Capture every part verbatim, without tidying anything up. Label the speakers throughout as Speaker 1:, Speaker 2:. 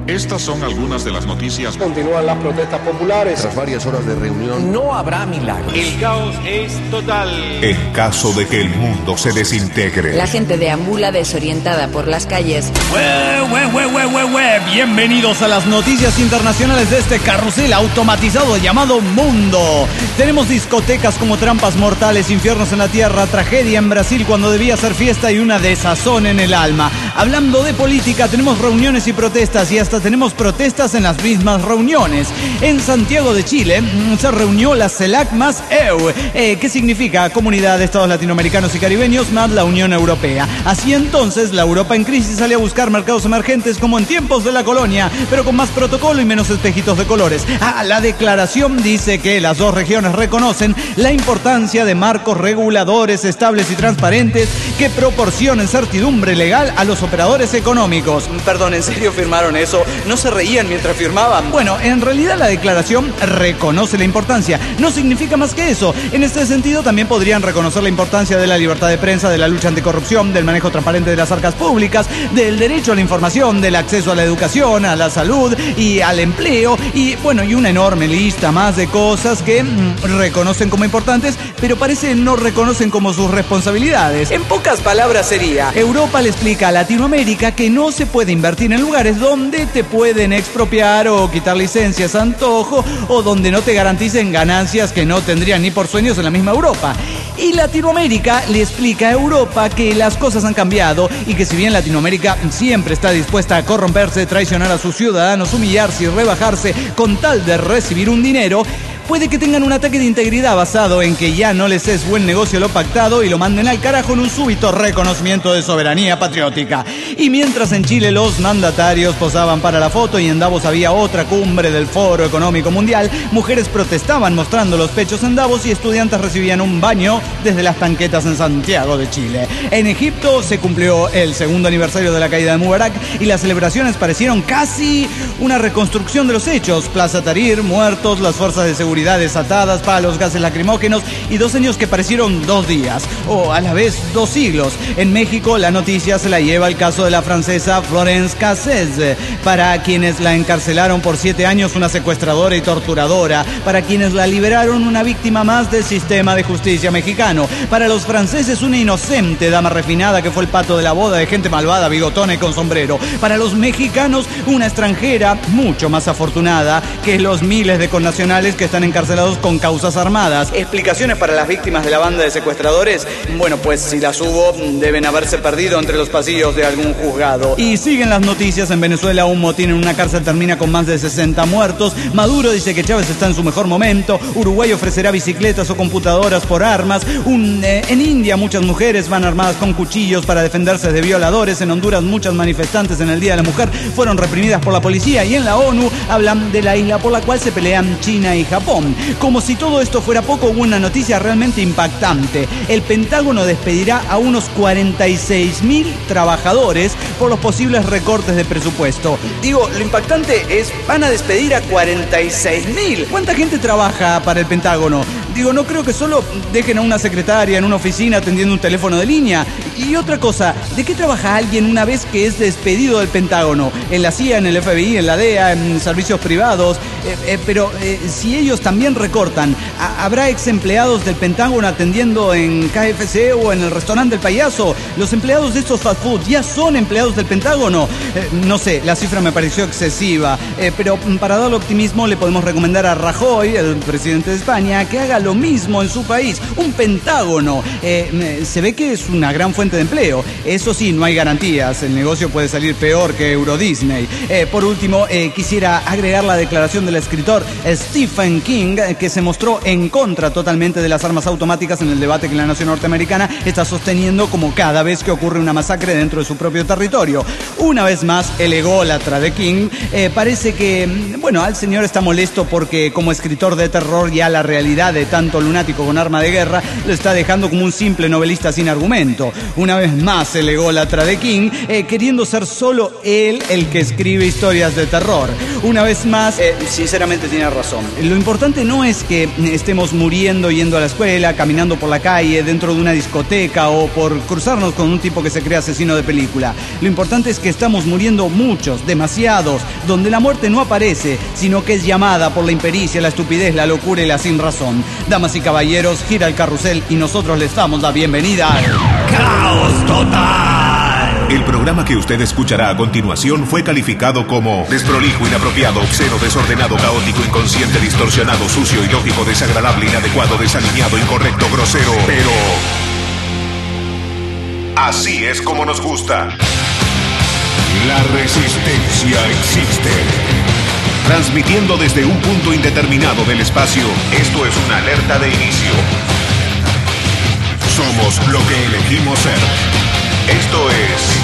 Speaker 1: Estas son algunas de las noticias.
Speaker 2: Continúan las protestas populares.
Speaker 3: Tras varias horas de reunión,
Speaker 4: no habrá milagros.
Speaker 5: El caos es total.
Speaker 6: En caso de que el mundo se desintegre.
Speaker 7: La gente deambula desorientada por las calles.
Speaker 8: Ue, ue, ue, ue, ue, ue. Bienvenidos a las noticias internacionales de este carrusel automatizado llamado Mundo. Tenemos discotecas como trampas mortales, infiernos en la tierra, tragedia en Brasil cuando debía ser fiesta y una desazón en el alma. Hablando de política, tenemos reuniones y protestas y hasta tenemos protestas en las mismas reuniones. En Santiago de Chile se reunió la CELAC más E U, eh, que significa Comunidad de Estados Latinoamericanos y Caribeños más la Unión Europea. Así entonces, la Europa en crisis sale a buscar mercados emergentes como en tiempos de la colonia, pero con más protocolo y menos espejitos de colores. Ah, la declaración dice que las dos regiones reconocen la importancia de marcos reguladores estables y transparentes que proporcionen certidumbre legal a los operadores económicos. Perdón, ¿en serio firmaron eso? ¿No se reían mientras firmaban? Bueno, en realidad la declaración reconoce la importancia. No significa más que eso. En este sentido también podrían reconocer la importancia de la libertad de prensa, de la lucha anticorrupción, del manejo transparente de las arcas públicas, del derecho a la información, del acceso a la educación, a la salud y al empleo y, bueno, y una enorme lista más de cosas que mmm, reconocen como importantes, pero parece no reconocen como sus responsabilidades. En pocas palabras sería, Europa le explica a Latinoamérica que no se puede invertir en lugares donde te pueden expropiar o quitar licencias a antojo o donde no te garanticen ganancias que no tendrían ni por sueños en la misma Europa. Y Latinoamérica le explica a Europa que las cosas han cambiado y que si bien Latinoamérica siempre está dispuesta a corromperse, traicionar a sus ciudadanos, humillarse y rebajarse con tal de recibir un dinero, puede que tengan un ataque de integridad basado en que ya no les es buen negocio lo pactado y lo manden al carajo en un súbito reconocimiento de soberanía patriótica. Y mientras en Chile los mandatarios posaban para la foto y en Davos había otra cumbre del Foro Económico Mundial, mujeres protestaban mostrando los pechos en Davos y estudiantes recibían un baño desde las tanquetas en Santiago de Chile. En Egipto se cumplió el segundo aniversario de la caída de Mubarak y las celebraciones parecieron casi una reconstrucción de los hechos. Plaza Tahrir, muertos, las fuerzas de seguridad desatadas, palos, gases lacrimógenos y dos años que parecieron dos días, o a la vez dos siglos. En México la noticia se la lleva el caso de la francesa Florence Cassez, para quienes la encarcelaron por siete años, una secuestradora y torturadora, para quienes la liberaron, una víctima más del sistema de justicia mexicano, para los franceses una inocente dama refinada que fue el pato de la boda de gente malvada, bigotona y con sombrero, para los mexicanos una extranjera mucho más afortunada que los miles de connacionales que están encarcelados con causas armadas. ¿Explicaciones para las víctimas de la banda de secuestradores? Bueno, pues si las hubo, deben haberse perdido entre los pasillos de algún juzgado. Y siguen las noticias. En Venezuela un motín en una cárcel termina con más de sesenta muertos. Maduro dice que Chávez está en su mejor momento. Uruguay ofrecerá bicicletas o computadoras por armas. Un, eh, en India muchas mujeres van armadas con cuchillos para defenderse de violadores. En Honduras muchas manifestantes en el Día de la Mujer fueron reprimidas por la policía. Y en la ONU hablan de la isla por la cual se pelean China y Japón. Como si todo esto fuera poco, hubo una noticia realmente impactante. El Pentágono despedirá a unos cuarenta y seis mil trabajadores por los posibles recortes de presupuesto. Digo, lo impactante es, van a despedir a cuarenta y seis mil. ¿Cuánta gente trabaja para el Pentágono? Digo, no creo que solo dejen a una secretaria en una oficina atendiendo un teléfono de línea. Y otra cosa, ¿de qué trabaja alguien una vez que es despedido del Pentágono? En la C I A, en el F B I, en la D E A, en servicios privados. Eh, eh, pero eh, si ellos también recortan, ¿habrá ex empleados del Pentágono atendiendo en K F C o en el restaurante del Payaso? Los empleados de estos fast food ya son empleados del Pentágono. Eh, no sé, la cifra me pareció excesiva. Eh, pero para darle optimismo le podemos recomendar a Rajoy, el presidente de España, que haga lo mismo en su país. Un Pentágono. Eh, se ve que es una gran fuente de empleo. Eso sí, no hay garantías. El negocio puede salir peor que Euro Disney. Eh, por último, eh, quisiera agregar la declaración del escritor Stephen King, que se mostró en contra totalmente de las armas automáticas en el debate que la nación norteamericana está sosteniendo como cada vez que ocurre una masacre dentro de su propio territorio. Una vez más, el ególatra de King eh, parece que, bueno, al señor está molesto porque como escritor de terror ya la realidad de tanto lunático con arma de guerra lo está dejando como un simple novelista sin argumento. Una vez más el ególatra de King, eh, queriendo ser solo él el que escribe historias de terror. Una vez más, eh, sinceramente tiene razón. Lo importante no es que estemos muriendo yendo a la escuela, caminando por la calle, dentro de una discoteca o por cruzarnos con un tipo que se cree asesino de película. Lo importante es que estamos muriendo muchos, demasiados, donde la muerte no aparece, sino que es llamada por la impericia, la estupidez, la locura y la sin razón. Damas y caballeros, gira el carrusel y nosotros les damos la bienvenida al Caos Total.
Speaker 6: El programa que usted escuchará a continuación fue calificado como desprolijo, inapropiado, obsceno, desordenado, caótico, inconsciente, distorsionado, sucio, ilógico, desagradable, inadecuado, desaliñado, incorrecto, grosero. Pero así es como nos gusta. La resistencia existe. Transmitiendo desde un punto indeterminado del espacio, esto es una alerta de inicio. Somos lo que elegimos ser. Esto es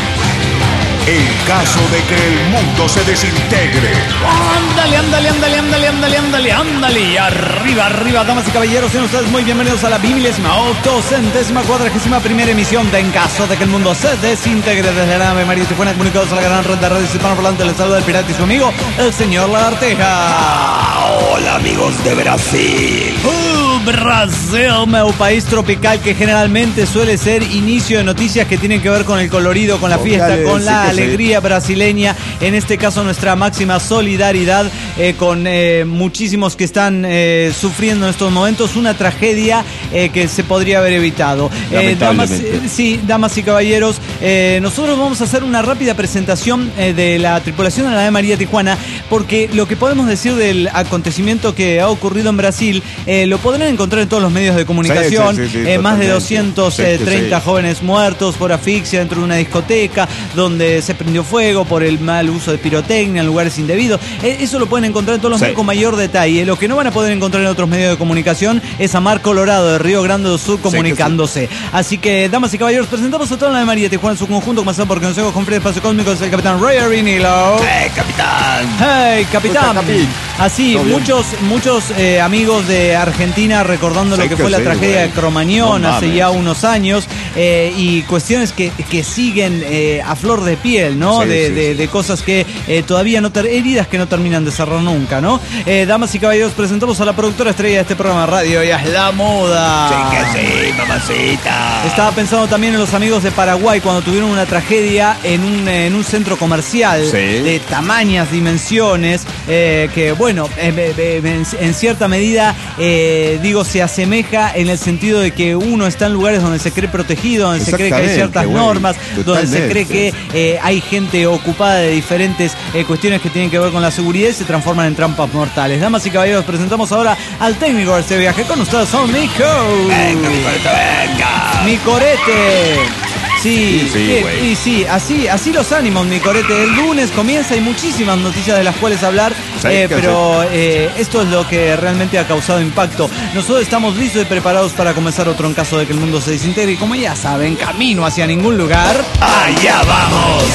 Speaker 6: el caso de que el mundo se desintegre.
Speaker 8: Ándale, ándale, ándale, ándale, ándale, ándale, ándale. Y arriba, arriba, damas y caballeros, sean ustedes muy bienvenidos a la bimilésima, octocentésima, cuadragésima primera emisión de En Caso de que el Mundo se Desintegre, desde la nave María Tijuana, comunicados a la gran red de radio hispano parlante. Les saluda el pirata y su amigo, el señor Lagarteja.
Speaker 3: Hola, amigos de Brasil.
Speaker 8: Uh, Brasil, meu país tropical que generalmente suele ser inicio de noticias que tienen que ver con el colorido, con la fiesta,
Speaker 3: Dale,
Speaker 8: con
Speaker 3: sí
Speaker 8: la
Speaker 3: que
Speaker 8: alegría sí. brasileña. En este caso, nuestra máxima solidaridad eh, con eh, muchísimos que están eh, sufriendo en estos momentos una tragedia eh, que se podría haber evitado. Eh, damas, eh, sí, damas y caballeros, eh, nosotros vamos a hacer una rápida presentación eh, de la tripulación de la nave María Tijuana, porque lo que podemos decir del acontecimiento que ha ocurrido en Brasil eh, lo podrán encontrar en todos los medios de comunicación. Sí, sí, sí, sí, eh, más de doscientos treinta sí. jóvenes muertos por asfixia dentro de una discoteca donde se prendió fuego por el mal uso de pirotecnia en lugares indebidos. Eh, eso lo pueden encontrar en todos los sí. medios con mayor detalle. Lo que no van a poder encontrar en otros medios de comunicación es a Mar Colorado de Río Grande do Sul comunicándose. Sí, sí. Así que, damas y caballeros, presentamos a toda la nave María Tijuana en su conjunto, comenzando por consejos con Fred Espacio Cósmico, es el capitán Ray Arinilo.
Speaker 3: ¡Hey, capitán!
Speaker 8: ¡Hey, capitán! Así, muchos, muchos eh, amigos de Argentina recordando sí, lo que, que fue sí, la tragedia güey. de Cromañón no hace ya unos años eh, y cuestiones que, que siguen eh, a flor de piel, ¿no? Sí, de, sí, de, sí. de cosas que eh, todavía no, ter- heridas que no terminan de cerrar nunca, ¿no? Eh, damas y caballeros, presentamos a la productora estrella de este programa de radio, ella es La Moda.
Speaker 3: Sí, que sí, mamacita.
Speaker 8: Estaba pensando también en los amigos de Paraguay cuando tuvieron una tragedia en un, en un centro comercial sí. de tamañas dimensiones eh, que, bueno, eh, eh, en, en cierta medida, eh, digo, se asemeja en el sentido de que uno está en lugares donde se cree protegido, donde se cree que hay ciertas güey, normas, totalmente. donde se cree que eh, hay gente ocupada de diferentes eh, cuestiones que tienen que ver con la seguridad y se transforman en trampas mortales. Damas y caballeros, presentamos ahora al técnico de este viaje. Con ustedes son Nico.
Speaker 3: Venga, mi corete, venga.
Speaker 8: Mi corete. Sí,
Speaker 3: sí,
Speaker 8: y, y sí, así, así los ánimos, mi corete. El lunes comienza, hay muchísimas noticias de las cuales hablar, eh, pero eh, esto es lo que realmente ha causado impacto. Nosotros estamos listos y preparados para comenzar otro en caso de que el mundo se desintegre. Y como ya saben, camino hacia ningún lugar.
Speaker 3: ¡Allá vamos!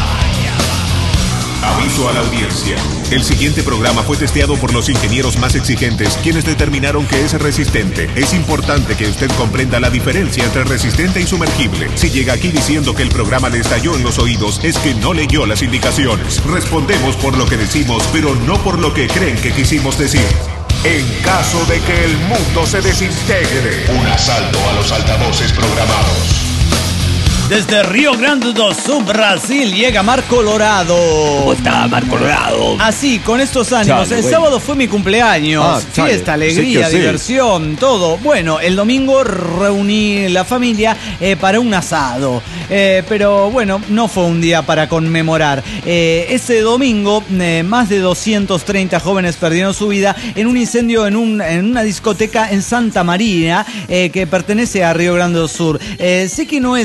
Speaker 6: Aviso a la audiencia. El siguiente programa fue testeado por los ingenieros más exigentes, quienes determinaron que es resistente. Es importante que usted comprenda la diferencia entre resistente y sumergible. Si llega aquí diciendo que el programa le estalló en los oídos, es que no leyó las indicaciones. Respondemos por lo que decimos, pero no por lo que creen que quisimos decir. En caso de que el mundo se desintegre. Un asalto a los altavoces programados.
Speaker 8: Desde Río Grande do Sul, Brasil, llega Mar Colorado.
Speaker 3: ¿Cómo está Mar Colorado?
Speaker 8: Así, con estos ánimos. Chale, el bueno. sábado fue mi cumpleaños. Ah, fiesta, alegría, sí diversión, sí. todo. Bueno, el domingo reuní la familia eh, para un asado. Eh, pero bueno, no fue un día para conmemorar. Eh, ese domingo, eh, más de doscientos treinta jóvenes perdieron su vida en un incendio en, un, en una discoteca en Santa María, eh, que pertenece a Río Grande do Sul. Eh, sé que no es la primera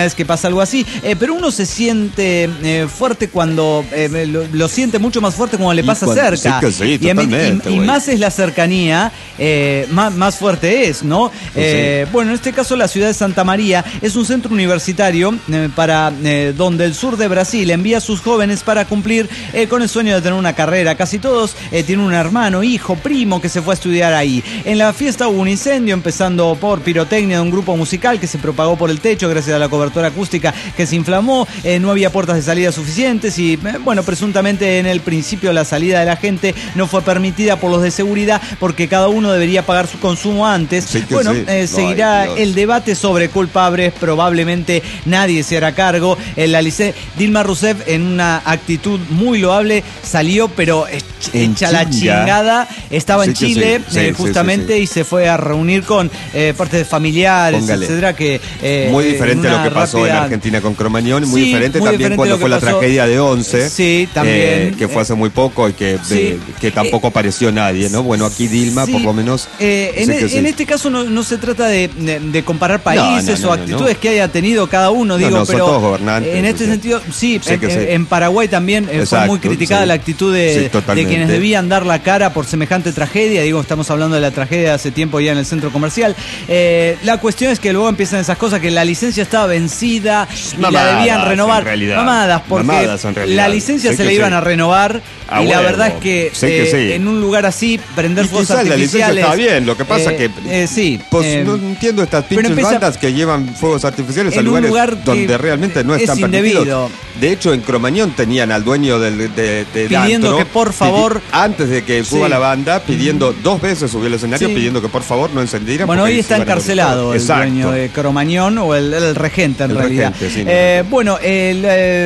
Speaker 8: vez que pasa algo así, eh, pero uno se siente eh, fuerte cuando, eh, lo, lo siente mucho más fuerte cuando le pasa
Speaker 4: cuando,
Speaker 8: cerca.
Speaker 4: Sí, que sí,
Speaker 8: y,
Speaker 4: totalmente,
Speaker 8: y, y más es la cercanía, eh, más, más fuerte es, ¿no? Eh,
Speaker 4: sí.
Speaker 8: Bueno, en este caso la ciudad de Santa María es un centro universitario eh, para eh, donde el sur de Brasil envía a sus jóvenes para cumplir eh, con el sueño de tener una carrera. Casi todos eh, tienen un hermano, hijo, primo que se fue a estudiar ahí. En la fiesta hubo un incendio, empezando por pirotecnia de un grupo musical que se propagó por el techo gracias a la cobertura acústica que se inflamó. Eh, no había puertas de salida suficientes y, eh, bueno, presuntamente en el principio la salida de la gente no fue permitida por los de seguridad porque cada uno debería pagar su consumo antes.
Speaker 4: Sí que
Speaker 8: bueno,
Speaker 4: sí.
Speaker 8: eh, seguirá
Speaker 4: Ay, Dios.
Speaker 8: el debate sobre culpables, probablemente nadie se hará cargo. Eh, la lice... Dilma Rousseff, en una actitud muy loable, salió, pero
Speaker 4: En
Speaker 8: hecha la
Speaker 4: chinga.
Speaker 8: chingada. Estaba
Speaker 4: Sí
Speaker 8: en
Speaker 4: que
Speaker 8: Chile,
Speaker 4: sí. Sí,
Speaker 8: eh,
Speaker 4: sí,
Speaker 8: justamente,
Speaker 4: sí, sí.
Speaker 8: y se fue a reunir con eh, parte de familiares,
Speaker 4: Póngale.
Speaker 8: etcétera, que eh,
Speaker 4: Muy
Speaker 8: en
Speaker 4: diferente a lo
Speaker 8: una
Speaker 4: que pasó
Speaker 8: rápida-
Speaker 4: en Argentina con Cromañón, muy
Speaker 8: Sí,
Speaker 4: diferente
Speaker 8: muy
Speaker 4: también
Speaker 8: diferente
Speaker 4: cuando
Speaker 8: lo que
Speaker 4: fue la
Speaker 8: pasó.
Speaker 4: tragedia de Once,
Speaker 8: Sí, también.
Speaker 4: eh, que fue hace muy poco y que,
Speaker 8: Sí.
Speaker 4: de- que tampoco apareció nadie, ¿no? Bueno, aquí Dilma,
Speaker 8: Sí.
Speaker 4: por lo menos.
Speaker 8: Eh, en,
Speaker 4: sí
Speaker 8: e-
Speaker 4: que sí.
Speaker 8: en este caso no, no se trata de, de- de comparar países
Speaker 4: no, no,
Speaker 8: o
Speaker 4: no,
Speaker 8: actitudes
Speaker 4: no.
Speaker 8: que haya tenido cada uno,
Speaker 4: No,
Speaker 8: digo,
Speaker 4: no, son
Speaker 8: pero
Speaker 4: todos gobernantes,
Speaker 8: en este
Speaker 4: o sea.
Speaker 8: sentido, sí,
Speaker 4: Sí
Speaker 8: en,
Speaker 4: que sí.
Speaker 8: en Paraguay también eh, fue
Speaker 4: Exacto,
Speaker 8: muy criticada
Speaker 4: sí.
Speaker 8: la actitud de,
Speaker 4: Sí,
Speaker 8: de
Speaker 4: totalmente.
Speaker 8: quienes debían dar la cara por semejante tragedia. Digo, estamos hablando de la tragedia de hace tiempo ya en el centro comercial. Eh, la cuestión es que luego empiezan esas cosas, que la licencia estaba vencida y la
Speaker 4: Mamadas,
Speaker 8: debían renovar.
Speaker 4: en realidad.
Speaker 8: Mamadas, porque
Speaker 4: Mamadas, en realidad.
Speaker 8: la licencia
Speaker 4: Sí
Speaker 8: se
Speaker 4: que
Speaker 8: la
Speaker 4: sí.
Speaker 8: iban a renovar
Speaker 4: A
Speaker 8: y la
Speaker 4: huevo.
Speaker 8: verdad es que,
Speaker 4: Sí que
Speaker 8: eh,
Speaker 4: sí.
Speaker 8: en un lugar así, prender
Speaker 4: Y
Speaker 8: fuegos
Speaker 4: quizás la licencia
Speaker 8: artificiales...
Speaker 4: está bien, lo que pasa
Speaker 8: eh,
Speaker 4: que
Speaker 8: eh, sí.
Speaker 4: Pues
Speaker 8: eh,
Speaker 4: no entiendo estas
Speaker 8: pero
Speaker 4: pinches
Speaker 8: empieza-
Speaker 4: bandas que llevan fuegos artificiales a
Speaker 8: en un
Speaker 4: lugares
Speaker 8: lugar que
Speaker 4: donde realmente no
Speaker 8: es
Speaker 4: están
Speaker 8: indebido.
Speaker 4: permitidos. De hecho, en Cromañón tenían al dueño del, de, de
Speaker 8: Pidiendo
Speaker 4: antro,
Speaker 8: que, por favor-
Speaker 4: pidi- antes de que suba
Speaker 8: Sí.
Speaker 4: la banda, pidiendo dos veces subió al escenario,
Speaker 8: Sí.
Speaker 4: pidiendo que por favor no encendieran.
Speaker 8: Bueno,
Speaker 4: porque
Speaker 8: hoy
Speaker 4: ahí
Speaker 8: está
Speaker 4: se iban a
Speaker 8: encarcelado
Speaker 4: dormir.
Speaker 8: el
Speaker 4: Exacto.
Speaker 8: dueño de Cromañón, o el, el regente en
Speaker 4: El
Speaker 8: realidad.
Speaker 4: regente, sí, no,
Speaker 8: Eh,
Speaker 4: no.
Speaker 8: bueno, el,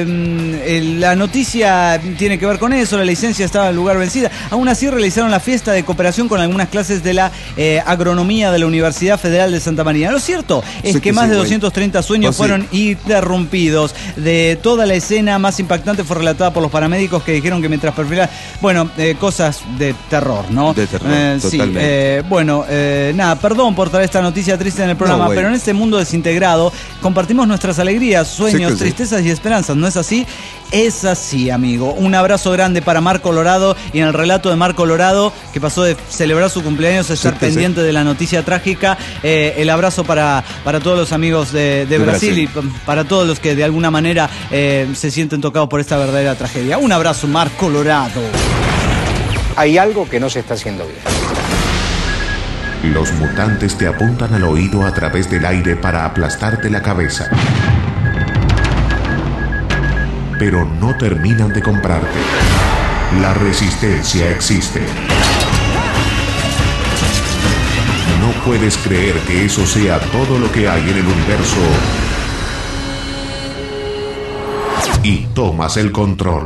Speaker 8: eh, el- la noticia tiene que ver con eso, la licencia estaba en lugar vencida. Aún así realizaron la fiesta de cooperación con algunas clases de la eh, agronomía de la Universidad Federal de Santa María. Lo cierto es
Speaker 4: Sí
Speaker 8: que,
Speaker 4: que
Speaker 8: más
Speaker 4: sí,
Speaker 8: de
Speaker 4: güey.
Speaker 8: doscientos treinta sueños
Speaker 4: Pues sí.
Speaker 8: fueron interrumpidos. De toda la escena más impactante fue relatada por los paramédicos que dijeron que mientras perfilaba, bueno, eh, cosas de terror, ¿no?
Speaker 4: De terror,
Speaker 8: Eh, sí,
Speaker 4: totalmente.
Speaker 8: eh, bueno, eh, nada, perdón por traer esta noticia triste en el programa,
Speaker 4: No, güey.
Speaker 8: pero en este mundo desintegrado compartimos nuestras alegrías, sueños,
Speaker 4: Sí que sí.
Speaker 8: tristezas y esperanzas, ¿no es así? Es así, amigo. Un abrazo grande para Mar Colorado, y en el relato de Mar Colorado, que pasó de celebrar su cumpleaños a estar
Speaker 4: que sí.
Speaker 8: pendiente de la noticia trágica, eh, el abrazo para, para todos los amigos de, de
Speaker 4: De
Speaker 8: Brasil,
Speaker 4: Brasil.
Speaker 8: y p- para todos los que de alguna manera eh, se sienten tocados por esta verdadera tragedia. Un abrazo, Mar Colorado.
Speaker 2: Hay algo que no se está haciendo bien.
Speaker 6: Los mutantes te apuntan al oído a través del aire para aplastarte la cabeza. Pero no terminan de comprarte. La resistencia existe. No puedes creer que eso sea todo lo que hay en el universo. Y tomas el control.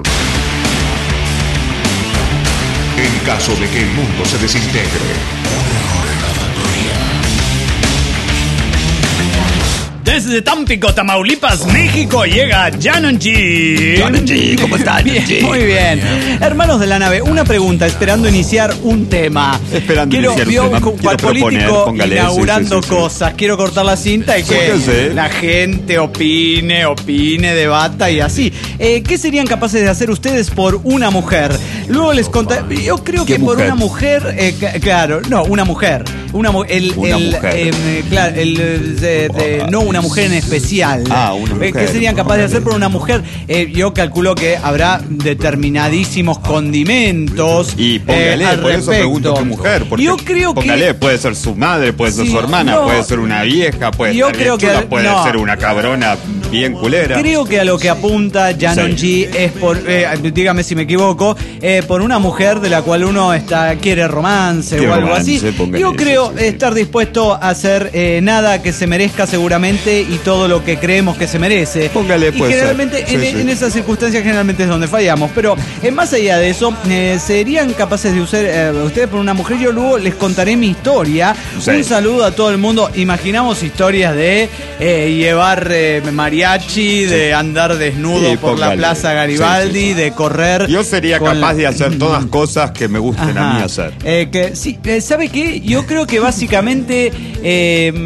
Speaker 6: En caso de que el mundo se desintegre.
Speaker 8: Desde Tampico, Tamaulipas, México, llega Janon G.
Speaker 3: Janon G, ¿cómo estás,
Speaker 8: Bien,
Speaker 3: G?
Speaker 8: muy bien. Hermanos de la nave, una pregunta, esperando iniciar un tema.
Speaker 4: Esperando
Speaker 8: quiero,
Speaker 4: iniciar un
Speaker 8: vio
Speaker 4: tema,
Speaker 8: cu-
Speaker 4: quiero
Speaker 8: cual político
Speaker 4: proponer, póngale,
Speaker 8: inaugurando
Speaker 4: sí, sí, sí, sí.
Speaker 8: cosas. Quiero cortar la cinta y
Speaker 4: Sí,
Speaker 8: que
Speaker 4: que sí.
Speaker 8: la gente opine, opine, debata y así. Eh, ¿Qué serían capaces de hacer ustedes por una mujer? Luego les contaré. Yo creo que
Speaker 4: ¿Qué
Speaker 8: por
Speaker 4: mujer?
Speaker 8: una mujer, eh, ca- claro, no, una mujer. Una, mu- el,
Speaker 4: Una
Speaker 8: el,
Speaker 4: mujer.
Speaker 8: eh, claro, el, eh, de- de- no una mujer en especial.
Speaker 4: Ah, una
Speaker 8: Eh, ¿Qué
Speaker 4: mujer.
Speaker 8: serían capaces de hacer por una mujer? Eh, yo calculo que habrá determinadísimos condimentos.
Speaker 4: Y póngale,
Speaker 8: eh, al
Speaker 4: por eso
Speaker 8: respecto.
Speaker 4: pregunto qué mujer. Porque
Speaker 8: Yo creo
Speaker 4: póngale,
Speaker 8: que.
Speaker 4: puede ser su madre, puede ser
Speaker 8: Sí,
Speaker 4: su hermana,
Speaker 8: no.
Speaker 4: puede ser una vieja, puede
Speaker 8: Yo
Speaker 4: ser
Speaker 8: creo
Speaker 4: bien chula,
Speaker 8: que-
Speaker 4: puede
Speaker 8: no.
Speaker 4: ser una cabrona bien culera.
Speaker 8: Creo que a lo que apunta Janon G es por, eh, dígame si me equivoco, eh, por una mujer de la cual uno está quiere romance
Speaker 4: Quiere
Speaker 8: o algo
Speaker 4: romance,
Speaker 8: así.
Speaker 4: póngale
Speaker 8: Yo
Speaker 4: eso,
Speaker 8: creo
Speaker 4: sí, sí.
Speaker 8: estar dispuesto a hacer eh, nada que se merezca seguramente y todo lo que creemos que se merece.
Speaker 4: Póngale,
Speaker 8: y
Speaker 4: puede ser.
Speaker 8: generalmente
Speaker 4: Sí,
Speaker 8: en,
Speaker 4: sí.
Speaker 8: en esas circunstancias generalmente es donde fallamos. Pero eh, más allá de eso, eh, serían capaces de usar eh, ustedes por una mujer. Yo luego les contaré mi historia.
Speaker 4: Sí.
Speaker 8: Un saludo a todo el mundo. Imaginamos historias de eh, llevar eh, mariachi, de andar desnudo
Speaker 4: Sí,
Speaker 8: por la
Speaker 4: póngale.
Speaker 8: Plaza Garibaldi,
Speaker 4: Sí, sí, sí.
Speaker 8: de correr.
Speaker 4: Yo sería
Speaker 8: con
Speaker 4: capaz
Speaker 8: la-
Speaker 4: de hacer todas cosas que me gusten a
Speaker 8: Ajá.
Speaker 4: mí hacer.
Speaker 8: Eh, que, sí, eh, ¿sabe qué? Yo creo que básicamente eh, mm,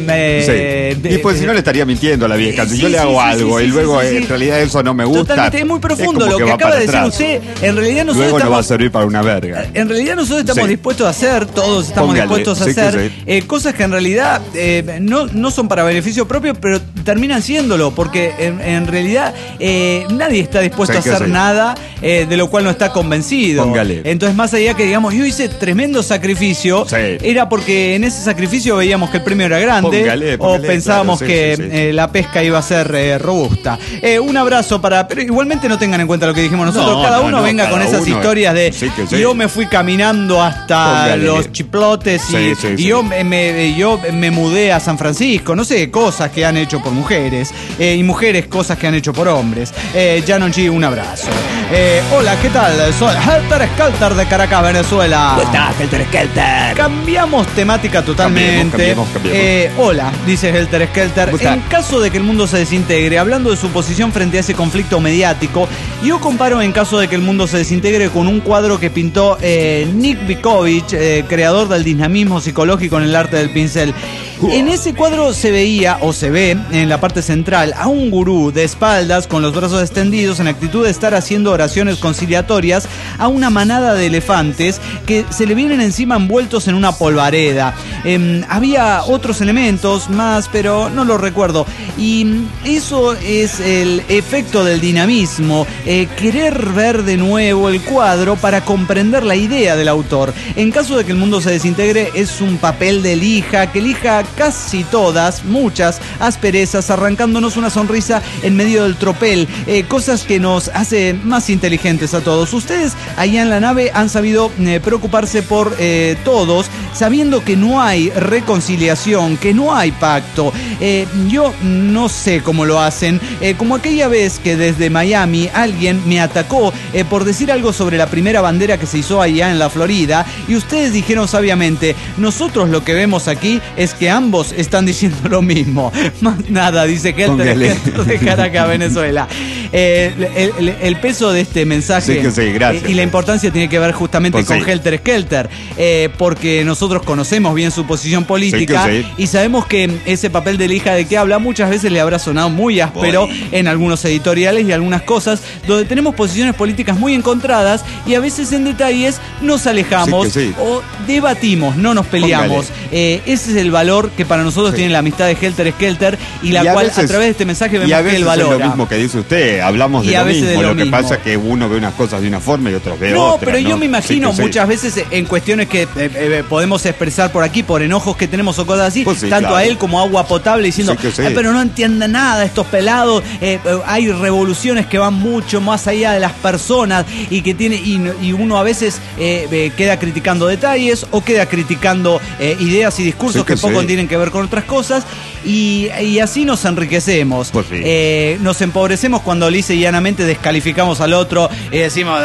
Speaker 8: eh,
Speaker 4: Sí.
Speaker 8: de-
Speaker 4: Y pues si no le estaría mintiendo a la vieja. Si
Speaker 8: Sí,
Speaker 4: yo le
Speaker 8: sí,
Speaker 4: hago
Speaker 8: sí,
Speaker 4: algo
Speaker 8: sí,
Speaker 4: y
Speaker 8: sí,
Speaker 4: luego
Speaker 8: sí, sí.
Speaker 4: en realidad eso no me gusta.
Speaker 8: Totalmente, es muy profundo
Speaker 4: como
Speaker 8: lo que,
Speaker 4: va
Speaker 8: acaba
Speaker 4: para
Speaker 8: de decir
Speaker 4: atrás.
Speaker 8: usted. En realidad nosotros
Speaker 4: Luego no va a
Speaker 8: estamos...
Speaker 4: servir para una verga.
Speaker 8: En realidad nosotros estamos
Speaker 4: Sí.
Speaker 8: dispuestos a hacer, todos estamos
Speaker 4: Póngale,
Speaker 8: dispuestos a
Speaker 4: sí que
Speaker 8: hacer
Speaker 4: sí.
Speaker 8: eh, cosas que en realidad eh, no, no son para beneficio propio, pero terminan siéndolo, porque en, en realidad eh, nadie está dispuesto
Speaker 4: Sí
Speaker 8: a
Speaker 4: que
Speaker 8: hacer
Speaker 4: sí.
Speaker 8: nada eh, de lo cual no está convencido.
Speaker 4: Póngale.
Speaker 8: Entonces, más allá que digamos, yo hice tremendo sacrificio,
Speaker 4: Sí.
Speaker 8: era porque en ese sacrificio veíamos que el premio era grande
Speaker 4: Póngale, póngale,
Speaker 8: o pensábamos
Speaker 4: claro, sí,
Speaker 8: que
Speaker 4: sí, sí.
Speaker 8: eh, la pesca iba a ser eh, robusta. Eh, un abrazo para... Pero igualmente no tengan en cuenta lo que dijimos nosotros.
Speaker 4: No,
Speaker 8: cada
Speaker 4: no,
Speaker 8: uno
Speaker 4: no,
Speaker 8: venga
Speaker 4: cada
Speaker 8: con esas
Speaker 4: uno,
Speaker 8: historias de
Speaker 4: sí que sí.
Speaker 8: yo me fui caminando hasta
Speaker 4: Póngale.
Speaker 8: los chiplotes y,
Speaker 4: Sí, sí,
Speaker 8: y
Speaker 4: sí.
Speaker 8: yo, me, me- yo me mudé a San Francisco. No sé, cosas que han hecho por mujeres eh, y mujeres cosas que han hecho por hombres. Eh, Janon G, un abrazo. Eh, hola, ¿qué tal? Soy Helter Skelter de Caracas, Venezuela.
Speaker 3: ¿Cómo estás, Helter Skelter?
Speaker 8: Cambiamos temática totalmente.
Speaker 4: Cambiemos, cambiemos, cambiemos.
Speaker 8: Eh, hola, dice Helter Skelter.
Speaker 4: ¿Cómo está?
Speaker 8: En caso de que el mundo se desintegre, hablando de su posición frente a ese conflicto mediático, yo comparo en caso de que el mundo se desintegre con un cuadro que pintó eh, Nick Bikovich, eh, creador del dinamismo psicológico en el arte del pincel. En ese cuadro se veía, o se ve, en la parte central, a un gurú de espaldas, con los brazos extendidos, en actitud de estar haciendo oraciones conciliatorias a una manada de elefantes que se le vienen encima envueltos en una polvareda. Eh, había otros elementos más, pero no los recuerdo. Y eso es el efecto del dinamismo, eh, querer ver de nuevo el cuadro para comprender la idea del autor. En caso de que el mundo se desintegre, es un papel de lija que lija casi todas, muchas asperezas, arrancándonos una sonrisa en medio del tropel, eh, cosas que nos hacen más inteligentes a todos. Ustedes allá en la nave han sabido eh, preocuparse por eh, todos, sabiendo que no hay reconciliación, que no hay pacto. Eh, yo no sé cómo lo hacen, eh, como aquella vez que desde Miami alguien me atacó eh, por decir algo sobre la primera bandera que se hizo allá en la Florida, y ustedes dijeron sabiamente, nosotros lo que vemos aquí es que ambos están diciendo lo mismo. Más nada, dice Helter
Speaker 4: Póngale.
Speaker 8: Skelter de Caracas, Venezuela. Eh, el, el- el peso de este mensaje
Speaker 4: Sí que sí, gracias.
Speaker 8: eh, y la importancia tiene que ver justamente
Speaker 4: Pues
Speaker 8: con
Speaker 4: sí.
Speaker 8: Helter Skelter, eh, porque nosotros conocemos bien su posición política
Speaker 4: Sí que sí.
Speaker 8: y sabemos que ese papel de lija de que habla muchas veces le habrá sonado muy áspero
Speaker 4: Voy.
Speaker 8: en algunos editoriales y algunas cosas donde tenemos posiciones políticas muy encontradas y a veces en detalles nos alejamos
Speaker 4: Sí que sí.
Speaker 8: o debatimos, no nos peleamos. Eh, ese es el valor que para nosotros
Speaker 4: Sí.
Speaker 8: tiene la amistad de Helter Skelter y la
Speaker 4: Y a
Speaker 8: cual
Speaker 4: veces-
Speaker 8: a través de este mensaje
Speaker 4: Y
Speaker 8: vemos
Speaker 4: a
Speaker 8: que
Speaker 4: veces
Speaker 8: él
Speaker 4: es
Speaker 8: valora.
Speaker 4: lo mismo que dice usted, hablamos de
Speaker 8: Y a
Speaker 4: lo
Speaker 8: veces
Speaker 4: mismo,
Speaker 8: de lo
Speaker 4: lo, que
Speaker 8: mismo.
Speaker 4: pasa es que uno ve unas cosas de una forma y otros de
Speaker 8: No,
Speaker 4: otra.
Speaker 8: pero yo
Speaker 4: ¿no?
Speaker 8: me imagino
Speaker 4: Sí que sí.
Speaker 8: muchas veces en cuestiones que eh, eh, podemos expresar por aquí, por enojos que tenemos o cosas así,
Speaker 4: Pues sí,
Speaker 8: tanto
Speaker 4: claro.
Speaker 8: a él como a Agua Potable, diciendo,
Speaker 4: Sí que sí.
Speaker 8: "Ay, pero no entienden nada estos pelados, eh, eh, hay revoluciones que van mucho más allá de las personas y que tiene y, y uno a veces eh, eh, queda criticando detalles o queda criticando eh, ideas y discursos
Speaker 4: Sí que
Speaker 8: que poco
Speaker 4: sí.
Speaker 8: tienen que ver con otras cosas y, y así nos enriquecemos.
Speaker 4: Pues sí.
Speaker 8: Eh, nos empobrecemos cuando lisa y llanamente descalificamos al otro y decimos...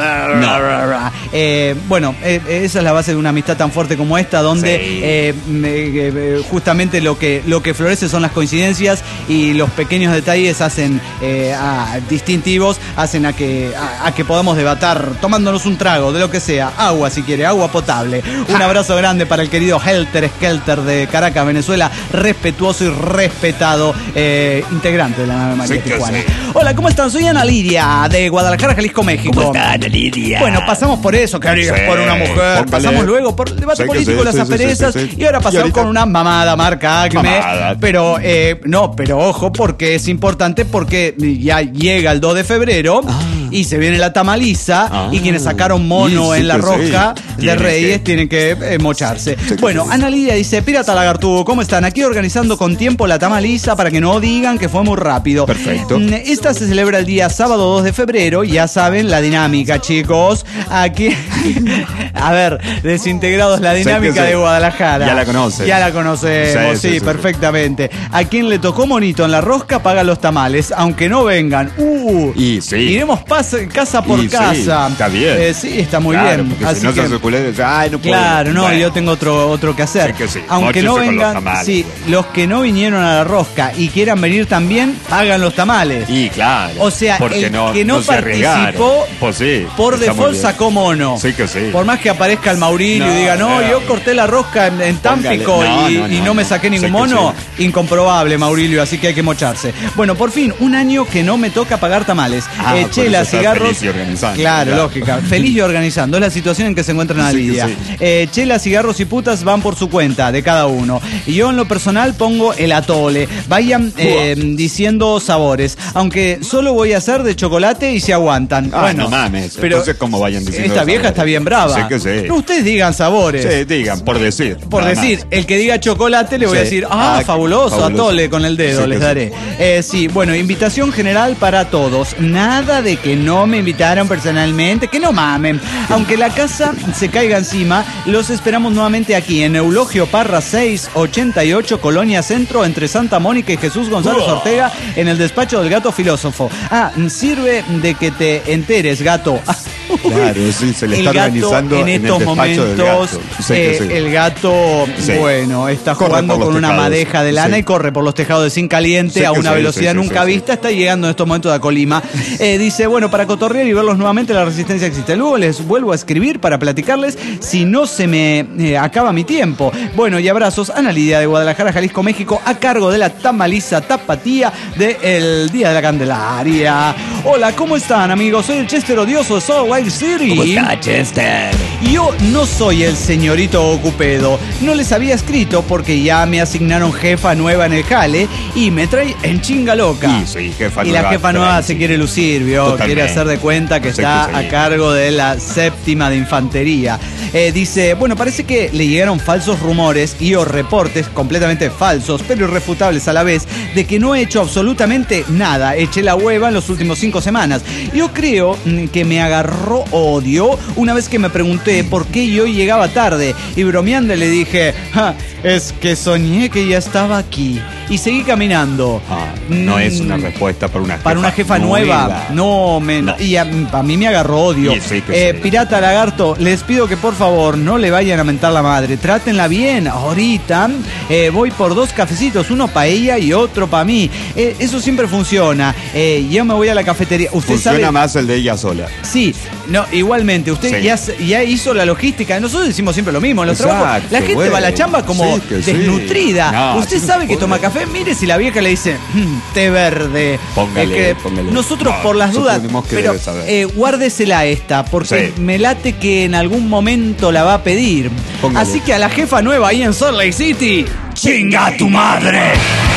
Speaker 8: Eh, bueno, eh, esa es la base de una amistad tan fuerte como esta, donde
Speaker 4: Sí.
Speaker 8: eh, me- eh, justamente lo que, lo que florece son las coincidencias y los pequeños detalles hacen eh, a- distintivos, hacen a que, a, a que podamos debatir tomándonos un trago de lo que sea, agua si quiere, agua potable. Un abrazo grande para el querido Helter Skelter de Caracas, Venezuela, respetuoso y respetado eh, integrante de la nave María
Speaker 4: Sí que
Speaker 8: Tijuana.
Speaker 4: sí.
Speaker 8: Hola, ¿cómo están? Soy Ana Lidia de Guadalajara, Jalisco, México.
Speaker 3: ¿Cómo está, Ana Lidia?
Speaker 8: Bueno, pasamos por eso, que harías
Speaker 4: Sí,
Speaker 8: por una mujer.
Speaker 4: póngale.
Speaker 8: Pasamos luego por el debate
Speaker 4: Sí que
Speaker 8: político,
Speaker 4: sí,
Speaker 8: las
Speaker 4: sí, sí,
Speaker 8: asperezas.
Speaker 4: sí, sí, sí.
Speaker 8: Y ahora
Speaker 4: Y
Speaker 8: pasamos
Speaker 4: ahorita-
Speaker 8: con una mamada marca Acme.
Speaker 4: Mamada.
Speaker 8: Pero, eh, no, pero ojo, porque es importante, porque ya llega el dos de febrero y se viene la tamaliza.
Speaker 4: Ah.
Speaker 8: Y quienes sacaron mono
Speaker 4: Y sí
Speaker 8: en la
Speaker 4: que
Speaker 8: rosca
Speaker 4: sí.
Speaker 8: de
Speaker 4: Tienen
Speaker 8: Reyes
Speaker 4: que-
Speaker 8: tienen que eh, mocharse.
Speaker 4: que
Speaker 8: Bueno,
Speaker 4: sí.
Speaker 8: Ana Lidia dice: Pirata Lagartudo, ¿cómo están? Aquí organizando con tiempo la tamaliza para que no digan que fue muy rápido.
Speaker 4: Perfecto.
Speaker 8: Mm, Esta se celebra el día sábado dos de febrero. Ya saben la dinámica, chicos. Aquí, a ver, desintegrados la dinámica
Speaker 4: Sí que sí.
Speaker 8: de Guadalajara.
Speaker 4: Ya la conocen.
Speaker 8: Ya la conocemos, sí,
Speaker 4: Sí, sí, sí,
Speaker 8: perfectamente. A quien le tocó monito en la rosca paga los tamales, aunque no vengan. Uh,
Speaker 4: Y sí.
Speaker 8: Iremos vas casa por
Speaker 4: Y
Speaker 8: casa.
Speaker 4: sí, está bien.
Speaker 8: Eh, sí, está muy
Speaker 4: Claro,
Speaker 8: bien.
Speaker 4: porque
Speaker 8: Así
Speaker 4: si no
Speaker 8: que,
Speaker 4: se hace culero, ay, no puedo.
Speaker 8: claro, no,
Speaker 4: Bueno.
Speaker 8: yo tengo otro, otro que hacer.
Speaker 4: Sí que sí.
Speaker 8: Aunque
Speaker 4: Móchese
Speaker 8: no
Speaker 4: con los
Speaker 8: vengan,
Speaker 4: tamales.
Speaker 8: sí, los que no vinieron a la rosca y quieran venir también, hagan los tamales.
Speaker 4: Y claro.
Speaker 8: O sea,
Speaker 4: porque
Speaker 8: el
Speaker 4: no,
Speaker 8: que no,
Speaker 4: se arriesgaron.
Speaker 8: participó,
Speaker 4: Pues sí,
Speaker 8: por
Speaker 4: está muy
Speaker 8: default
Speaker 4: bien.
Speaker 8: sacó mono.
Speaker 4: Sí que sí.
Speaker 8: Por más que aparezca el Maurilio
Speaker 4: No,
Speaker 8: y diga, no,
Speaker 4: no.
Speaker 8: yo corté la rosca en, en Tampico
Speaker 4: Póngale. No,
Speaker 8: y,
Speaker 4: no,
Speaker 8: y
Speaker 4: no,
Speaker 8: no me
Speaker 4: no.
Speaker 8: saqué ningún
Speaker 4: Sí que
Speaker 8: mono, incomprobable, Maurilio, así que hay que mocharse. Bueno, por fin, un año que no me toca pagar tamales.
Speaker 4: Ah,
Speaker 8: Eh,
Speaker 4: por
Speaker 8: chela,
Speaker 4: eso está
Speaker 8: cigarros.
Speaker 4: feliz y organizando.
Speaker 8: Claro,
Speaker 4: Claro.
Speaker 8: lógica. Feliz y organizando. Es la situación en que se encuentra
Speaker 4: Sí que
Speaker 8: Lidia.
Speaker 4: sí.
Speaker 8: Eh, chela, cigarros y putas van por su cuenta, de cada uno. Y yo en lo personal pongo el atole. Vayan eh, diciendo sabores. Aunque solo voy a hacer de chocolate y se aguantan.
Speaker 4: Ah,
Speaker 8: bueno,
Speaker 4: no mames.
Speaker 8: pero
Speaker 4: Entonces, ¿cómo vayan diciendo
Speaker 8: esta
Speaker 4: los
Speaker 8: vieja
Speaker 4: sabores?
Speaker 8: está bien brava.
Speaker 4: Sí que sí.
Speaker 8: No, ustedes digan sabores.
Speaker 4: Sí, digan, por decir.
Speaker 8: Por
Speaker 4: nada
Speaker 8: decir,
Speaker 4: más.
Speaker 8: el que diga chocolate le voy
Speaker 4: Sí.
Speaker 8: a decir, ah,
Speaker 4: Ah,
Speaker 8: fabuloso,
Speaker 4: fabuloso.
Speaker 8: atole con el dedo,
Speaker 4: Sí que
Speaker 8: les
Speaker 4: sí.
Speaker 8: daré. Eh, sí, bueno, invitación general para todos. Nada de que no me invitaron personalmente, que no mamen. Aunque la casa se caiga encima, los esperamos nuevamente aquí en Eulogio Parra seiscientos ochenta y ocho, Colonia Centro, entre Santa Mónica y Jesús González Ortega, en el despacho del gato filósofo. Ah, sirve de que te enteres, gato.
Speaker 4: Claro, sí, se le
Speaker 8: El
Speaker 4: está
Speaker 8: gato
Speaker 4: organizando
Speaker 8: en
Speaker 4: en el
Speaker 8: estos
Speaker 4: despacho del
Speaker 8: momentos,
Speaker 4: gato. Sí que
Speaker 8: eh,
Speaker 4: sí.
Speaker 8: el gato,
Speaker 4: Sí.
Speaker 8: bueno, está
Speaker 4: Corre
Speaker 8: jugando
Speaker 4: por los
Speaker 8: con una
Speaker 4: tejados.
Speaker 8: madeja de lana
Speaker 4: Sí.
Speaker 8: y corre por los tejados de zinc caliente
Speaker 4: Sí
Speaker 8: a
Speaker 4: que
Speaker 8: una
Speaker 4: sí,
Speaker 8: velocidad
Speaker 4: sí, sí,
Speaker 8: nunca
Speaker 4: sí,
Speaker 8: vista. Está llegando en estos momentos a Colima. Eh, dice, bueno, para cotorrear y verlos nuevamente, la resistencia existe. Luego les vuelvo a escribir para platicarles si no se me eh, acaba mi tiempo. Bueno, y abrazos. Ana Lidia de Guadalajara, Jalisco, México, a cargo de la tamaliza tapatía del Día de la Candelaria. Hola, ¿cómo están, amigos? Soy el Chester odioso de Salt Lake City.
Speaker 3: ¿Cómo está, Chester?
Speaker 8: Yo no soy el señorito Ocupedo. No les había escrito porque ya me asignaron jefa nueva en el jale y me trae en chinga loca.
Speaker 4: Y sí, jefa
Speaker 8: Y la
Speaker 4: nueva,
Speaker 8: jefa nueva
Speaker 4: trae,
Speaker 8: se
Speaker 4: sí.
Speaker 8: quiere lucir, ¿vio?
Speaker 4: Totalmente.
Speaker 8: Quiere hacer de cuenta que
Speaker 4: Sí
Speaker 8: está
Speaker 4: que sí.
Speaker 8: a cargo de la séptima de infantería. Eh, dice, bueno, parece que le llegaron falsos rumores y o reportes completamente falsos, pero irrefutables a la vez, de que no he hecho absolutamente nada. Eché la hueva en los últimos cinco semanas. Yo creo mm, que me agarró odio una vez que me pregunté por qué yo llegaba tarde y bromeando le dije, "Ja, es que soñé que ya estaba aquí". Y seguí caminando.
Speaker 4: Ah, no
Speaker 8: Mm,
Speaker 4: es una respuesta para una jefa
Speaker 8: para una jefa nueva. No, me,
Speaker 4: No.
Speaker 8: y a, a mí me agarró odio.
Speaker 4: Y sí que
Speaker 8: Eh,
Speaker 4: sí.
Speaker 8: Pirata Lagarto, les pido que por favor no le vayan a mentar la madre. Trátenla bien. Ahorita eh, voy por dos cafecitos, uno para ella y otro para mí. Eh, eso siempre funciona. Eh, yo me voy a la cafetería. Usted
Speaker 4: Funciona
Speaker 8: sabe.
Speaker 4: más el de ella sola.
Speaker 8: Sí, no, igualmente, usted
Speaker 4: Sí.
Speaker 8: ya, se- ya hizo la logística. Nosotros decimos siempre lo mismo. En los
Speaker 4: Exacto,
Speaker 8: trabajos, la gente
Speaker 4: bueno.
Speaker 8: va a la chamba como
Speaker 4: Sí, que sí.
Speaker 8: desnutrida.
Speaker 4: No,
Speaker 8: usted
Speaker 4: sí,
Speaker 8: sabe que
Speaker 4: joder.
Speaker 8: toma café. Mire si la vieja le dice "Mm, té verde".
Speaker 4: Póngale,
Speaker 8: Es que
Speaker 4: póngale.
Speaker 8: Nosotros,
Speaker 4: No,
Speaker 8: por las
Speaker 4: nosotros
Speaker 8: dudas,
Speaker 4: tenemos que
Speaker 8: pero
Speaker 4: debe saber.
Speaker 8: eh, guárdesela esta, porque
Speaker 4: Sí.
Speaker 8: me late que en algún momento la va a pedir.
Speaker 4: Póngale.
Speaker 8: Así que a la jefa nueva ahí en Salt Lake City, ¡chinga tu madre!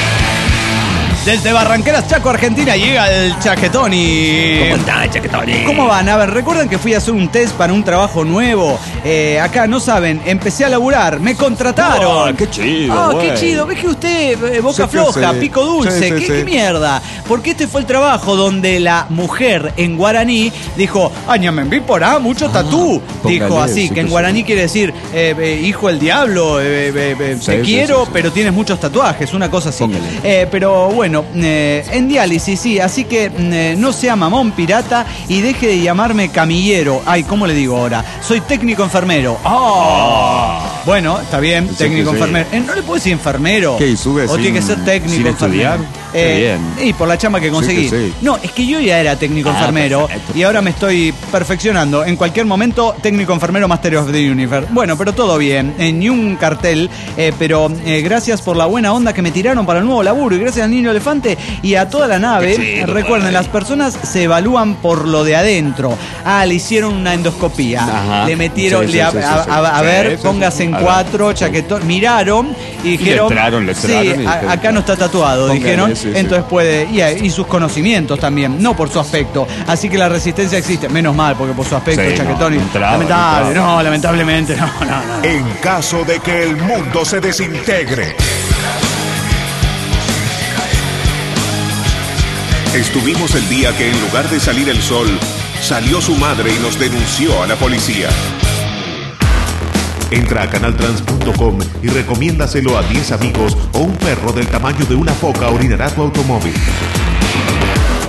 Speaker 8: Desde Barranqueras, Chaco, Argentina, llega el Chaquetoni.
Speaker 3: ¿Cómo está, Chaquetoni?
Speaker 8: ¿Cómo van? A ver, recuerdan que fui a hacer un test para un trabajo nuevo. Eh, acá, no saben, empecé a laburar, me contrataron.
Speaker 4: Ah, qué chido,
Speaker 8: Ah, qué
Speaker 4: güey.
Speaker 8: chido. ¿Ves que usted, eh, boca
Speaker 4: Sí que
Speaker 8: floja,
Speaker 4: sí.
Speaker 8: pico dulce?
Speaker 4: Sí, sí,
Speaker 8: ¿Qué,
Speaker 4: sí.
Speaker 8: qué mierda? Porque este fue el trabajo donde la mujer en guaraní dijo, aña me enví por ah, mucho tatú. Dijo
Speaker 4: póngale,
Speaker 8: así,
Speaker 4: sí
Speaker 8: que
Speaker 4: que
Speaker 8: en
Speaker 4: sí.
Speaker 8: guaraní quiere decir, eh, eh, hijo del diablo, eh, eh, eh,
Speaker 4: Sí,
Speaker 8: te
Speaker 4: sí,
Speaker 8: quiero,
Speaker 4: sí, sí.
Speaker 8: pero tienes muchos tatuajes, una cosa así.
Speaker 4: Póngale.
Speaker 8: Eh, pero bueno, eh, en diálisis, sí, así que eh, no sea mamón pirata y deje de llamarme camillero. Ay, ¿cómo le digo ahora? Soy técnico enfermero. ¡Oh! Bueno, está bien,
Speaker 4: Sí,
Speaker 8: técnico
Speaker 4: que sí.
Speaker 8: enfermero. Eh, ¿No le puedo decir enfermero?
Speaker 4: ¿Qué, y sube
Speaker 8: O
Speaker 4: sin-
Speaker 8: tiene que ser técnico
Speaker 4: sin
Speaker 8: enfermero.
Speaker 4: estudiar? Qué bien.
Speaker 8: Y por la chamba que
Speaker 4: Sí,
Speaker 8: conseguí.
Speaker 4: que sí.
Speaker 8: No, es que yo ya era técnico
Speaker 4: Ah,
Speaker 8: enfermero
Speaker 4: perfecto.
Speaker 8: y ahora me estoy perfeccionando. En cualquier momento, técnico enfermero Master of the Universe. Bueno, pero todo bien. Eh, ni un cartel, eh, pero eh, gracias por la buena onda que me tiraron para el nuevo laburo y gracias al Niño Elefante y a toda la nave.
Speaker 3: Qué chido,
Speaker 8: Recuerden,
Speaker 3: güey.
Speaker 8: las personas se evalúan por lo de adentro. Ah, le hicieron una endoscopía.
Speaker 4: Ajá.
Speaker 8: Le metieron,
Speaker 4: Sí,
Speaker 8: le-
Speaker 4: sí,
Speaker 8: a,
Speaker 4: sí, sí,
Speaker 8: a-
Speaker 4: sí.
Speaker 8: a- a
Speaker 4: Sí,
Speaker 8: ver,
Speaker 4: sí, sí,
Speaker 8: póngase
Speaker 4: sí.
Speaker 8: en
Speaker 4: A ver.
Speaker 8: cuatro, chaquetón. Miraron y dijeron.
Speaker 4: entraron, le entraron
Speaker 8: sí,
Speaker 4: y
Speaker 8: a-
Speaker 4: dijeron,
Speaker 8: acá no está tatuado,
Speaker 4: póngale,
Speaker 8: dijeron.
Speaker 4: sí, sí.
Speaker 8: Entonces puede. Y, y sus conocimientos también, no por su aspecto. Así que la resistencia existe. Menos mal, porque por su aspecto,
Speaker 4: Sí,
Speaker 8: chaquetón.
Speaker 4: no,
Speaker 8: y-
Speaker 4: no entraba,
Speaker 8: lamentable,
Speaker 4: no entraba.
Speaker 8: no, lamentablemente, no, no, no.
Speaker 6: En caso de que el mundo se desintegre. Estuvimos el día que en lugar de salir el sol, salió su madre y nos denunció a la policía. Entra a canaltrans punto com y recomiéndaselo a diez amigos o un perro del tamaño de una foca orinará tu automóvil.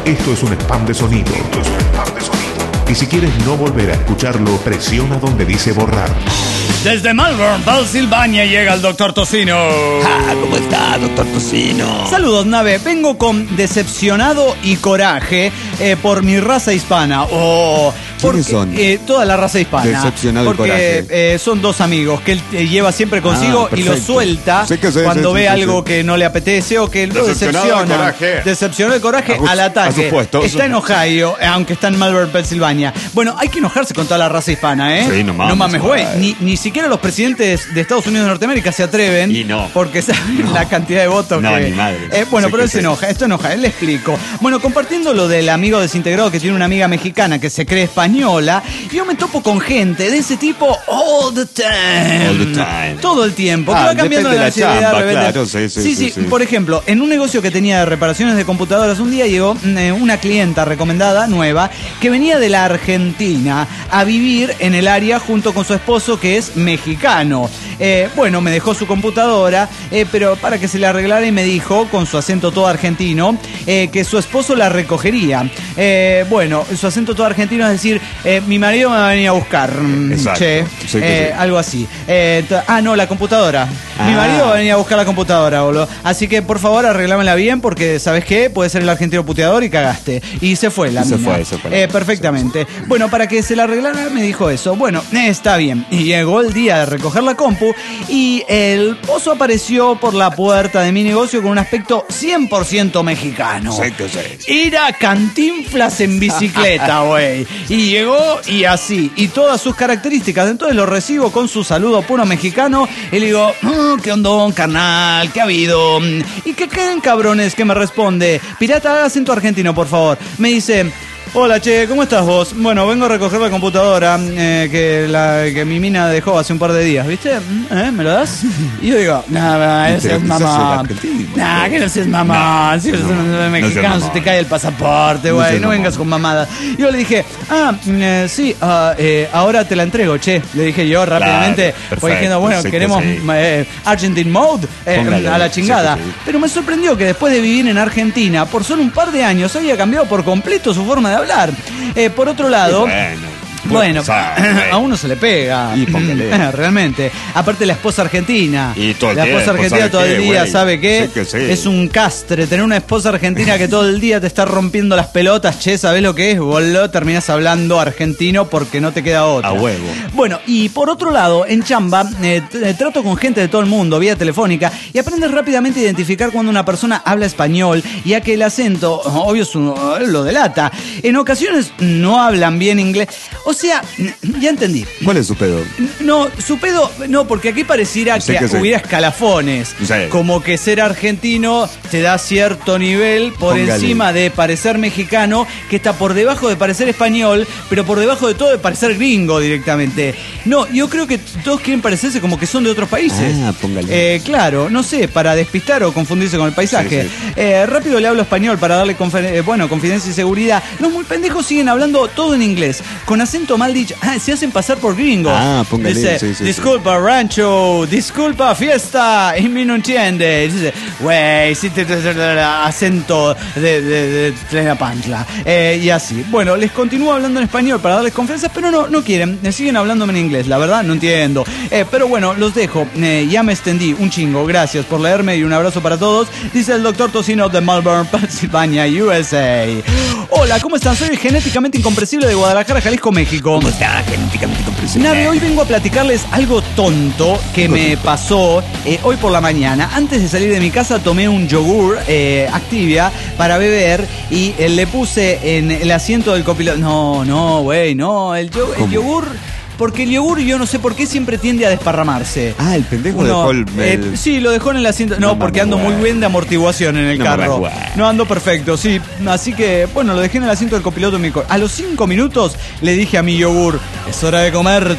Speaker 6: Esto es un spam de sonido. Esto es un spam de sonido. Y si quieres no volver a escucharlo, presiona donde dice borrar.
Speaker 8: Desde Melbourne, Pensilvania, llega el doctor Tocino.
Speaker 3: Ah, ¿cómo está, doctor Tocino?
Speaker 8: Saludos, nave. Vengo con decepcionado y coraje eh, por mi raza hispana. Oh,
Speaker 4: ¿Quiénes
Speaker 8: porque,
Speaker 4: son?
Speaker 8: Eh, toda la raza hispana.
Speaker 4: Decepcionado
Speaker 8: porque,
Speaker 4: y coraje.
Speaker 8: Eh, son dos amigos que él eh, lleva siempre consigo
Speaker 4: Ah,
Speaker 8: y lo
Speaker 4: perfecto.
Speaker 8: suelta
Speaker 4: Sí que sí,
Speaker 8: cuando
Speaker 4: sí,
Speaker 8: ve
Speaker 4: sí,
Speaker 8: algo
Speaker 4: sí.
Speaker 8: que no le apetece o que lo
Speaker 1: Decepcionado y
Speaker 8: decepciona.
Speaker 1: coraje.
Speaker 8: Decepcionado y coraje
Speaker 4: A sus-
Speaker 8: al
Speaker 4: a
Speaker 8: ataque.
Speaker 4: sus puestos.
Speaker 8: Está en Ohio, eh, aunque está en Melbourne, Pensilvania. Bueno, hay que enojarse con toda la raza hispana, ¿eh?
Speaker 3: Sí, no mames,
Speaker 8: No mames, güey.
Speaker 3: güey.
Speaker 8: Ni, ni siquiera los presidentes de Estados Unidos de Norteamérica se atreven.
Speaker 3: Y no.
Speaker 8: Porque saben la cantidad de votos
Speaker 3: No,
Speaker 8: que...
Speaker 3: ni madre.
Speaker 8: Eh, bueno,
Speaker 3: Sí
Speaker 8: pero
Speaker 3: que
Speaker 8: él se
Speaker 3: sí.
Speaker 8: enoja. Esto enoja. Él le explico. Bueno, compartiendo lo del amigo desintegrado que tiene una amiga mexicana que se cree española, yo me topo con gente de ese tipo all the time.
Speaker 3: All the time.
Speaker 8: Todo el tiempo.
Speaker 4: Ah,
Speaker 8: que va cambiando
Speaker 4: depende de la
Speaker 8: nacionalidad
Speaker 4: chamba,
Speaker 8: de repente.
Speaker 4: claro, sí, sí,
Speaker 8: sí,
Speaker 4: sí, sí.
Speaker 8: Por ejemplo, en un negocio que tenía de reparaciones de computadoras, un día llegó mm, eh, una clienta recomendada, nueva, que venía de la Argentina a vivir en el área junto con su esposo, que es mexicano. Eh, bueno, me dejó su computadora, eh, pero para que se la arreglara y me dijo, con su acento todo argentino, eh, que su esposo la recogería. Eh, bueno, su acento todo argentino es decir, eh, mi marido me va a venir a buscar. mm,
Speaker 4: Exacto.
Speaker 8: Che,
Speaker 4: Sí que
Speaker 8: eh,
Speaker 4: sí.
Speaker 8: algo así. Eh, t- ah, no, la computadora. Mi
Speaker 4: Ah.
Speaker 8: marido va a venir a buscar la computadora, boludo. Así que, por favor, arreglámela bien porque, ¿sabes qué? Puede ser el argentino puteador y cagaste. Y se fue la
Speaker 4: Y se
Speaker 8: mina.
Speaker 4: fue, se fue la
Speaker 8: Eh,
Speaker 4: mina.
Speaker 8: perfectamente. Bueno, para que se la arreglara me dijo eso. Bueno, eh, está bien. Y llegó el día de recoger la compu y el pozo apareció por la puerta de mi negocio con un aspecto cien por ciento mexicano.
Speaker 4: Sí que sí.
Speaker 8: Era Cantinflas en bicicleta, güey. Y llegó y así. Y todas sus características. Entonces lo recibo con su saludo puro mexicano. Y le digo, "Mm, ¿qué ondón, carnal? ¿Qué ha habido? ¿Y qué creen, cabrones? Que me responde, pirata, haga acento argentino, por favor. Me dice... Hola, che, ¿cómo estás vos? Bueno, vengo a recoger la computadora eh, que, la, que mi mina dejó hace un par de días, ¿viste? ¿Eh? ¿Me lo das? Y yo digo, nada, no seas mamá. Nah, que no seas mamá. Si eres un mexicano, se te cae el pasaporte,
Speaker 4: No
Speaker 8: güey.
Speaker 4: seas
Speaker 8: No
Speaker 4: mamá.
Speaker 8: vengas con mamadas. Yo le dije, ah, mm, eh, sí, ah, eh, ahora te la entrego, che. Le dije yo rápidamente.
Speaker 4: perfecto,
Speaker 8: Fue diciendo, bueno,
Speaker 4: sí que
Speaker 8: queremos
Speaker 4: sí.
Speaker 8: eh, Argentine Mode eh,
Speaker 4: Póngale,
Speaker 8: a la
Speaker 4: sí que
Speaker 8: chingada.
Speaker 4: sí.
Speaker 8: Pero me sorprendió que después de vivir en Argentina, por solo un par de años, había cambiado por completo su forma de hablar. Eh, por otro lado...
Speaker 4: Bueno.
Speaker 8: Bueno,
Speaker 4: sabe,
Speaker 8: a uno se le pega.
Speaker 4: Y póngale.
Speaker 8: Realmente. Aparte la esposa argentina.
Speaker 4: Y todo el
Speaker 8: la esposa
Speaker 4: tiempo,
Speaker 8: argentina
Speaker 4: ¿sabe
Speaker 8: todo el
Speaker 4: qué,
Speaker 8: día,
Speaker 4: güey?
Speaker 8: ¿sabe qué?
Speaker 4: Sí que sí.
Speaker 8: Es un castre. Tener una esposa argentina que todo el día te está rompiendo las pelotas, che, ¿sabés lo que es? Boludo, terminas hablando argentino porque no te queda otra.
Speaker 4: A huevo.
Speaker 8: Bueno, y por otro lado, en chamba, eh, t- trato con gente de todo el mundo, vía telefónica, y aprendes rápidamente a identificar cuando una persona habla español, ya que el acento, obvio, es un- lo delata. En ocasiones no hablan bien inglés. O sea, ya entendí.
Speaker 4: ¿Cuál es su pedo?
Speaker 8: No, su pedo, no, porque aquí pareciera
Speaker 4: Sí
Speaker 8: que,
Speaker 4: que sí.
Speaker 8: hubiera escalafones.
Speaker 4: Sí.
Speaker 8: Como que ser argentino te da cierto nivel por
Speaker 4: Póngale.
Speaker 8: encima de parecer mexicano, que está por debajo de parecer español, pero por debajo de todo de parecer gringo directamente. No, yo creo que todos quieren parecerse como que son de otros países.
Speaker 4: Ah, póngale.
Speaker 8: Eh, claro, no sé, para despistar o confundirse con el paisaje.
Speaker 4: Sí, sí.
Speaker 8: Eh, rápido le hablo español para darle confer- eh, bueno, confidencia y seguridad. Los muy pendejos siguen hablando todo en inglés, con acento mal dicho. Ah, se hacen pasar por gringos.
Speaker 4: Ah, póngale,
Speaker 8: Dice,
Speaker 4: sí, sí,
Speaker 8: disculpa, rancho, disculpa, fiesta, y me no entiende. Dice, güey, sí, te, te- te- te- acento de, de, de plena pantla. Eh, y así. Bueno, les continúo hablando en español para darles confianza, pero no, no quieren. Me siguen hablándome en inglés, la verdad, no entiendo. Eh, pero bueno, los dejo. Eh, ya me extendí un chingo. Gracias por leerme y un abrazo para todos. Dice el doctor Tocino de Melbourne, Pennsylvania, U S A. Hola, ¿cómo están? Soy el genéticamente incomprensible de Guadalajara, Jalisco, México.
Speaker 3: ¿Cómo está, genéticamente comprensible?
Speaker 8: Nave, hoy vengo a platicarles algo tonto que me pasó eh, hoy por la mañana. Antes de salir de mi casa tomé un yogur eh, Activia para beber y eh, le puse en el asiento del copiloto. No, no, güey, no. El, yo- el
Speaker 4: ¿Cómo?
Speaker 8: yogur... Porque el yogur, yo no sé por qué siempre tiende a desparramarse.
Speaker 4: Ah, el pendejo
Speaker 8: Uno,
Speaker 4: dejó el...
Speaker 8: eh,
Speaker 4: el-
Speaker 8: sí, lo dejó en el asiento. No,
Speaker 4: No
Speaker 8: porque
Speaker 4: mames,
Speaker 8: ando muy
Speaker 4: güey.
Speaker 8: bien de amortiguación en el
Speaker 4: No
Speaker 8: carro.
Speaker 4: mames, güey.
Speaker 8: No ando perfecto, sí. Así que, bueno, lo dejé en el asiento del copiloto de mi co- A los cinco minutos le dije a mi yogur, es hora de comerte.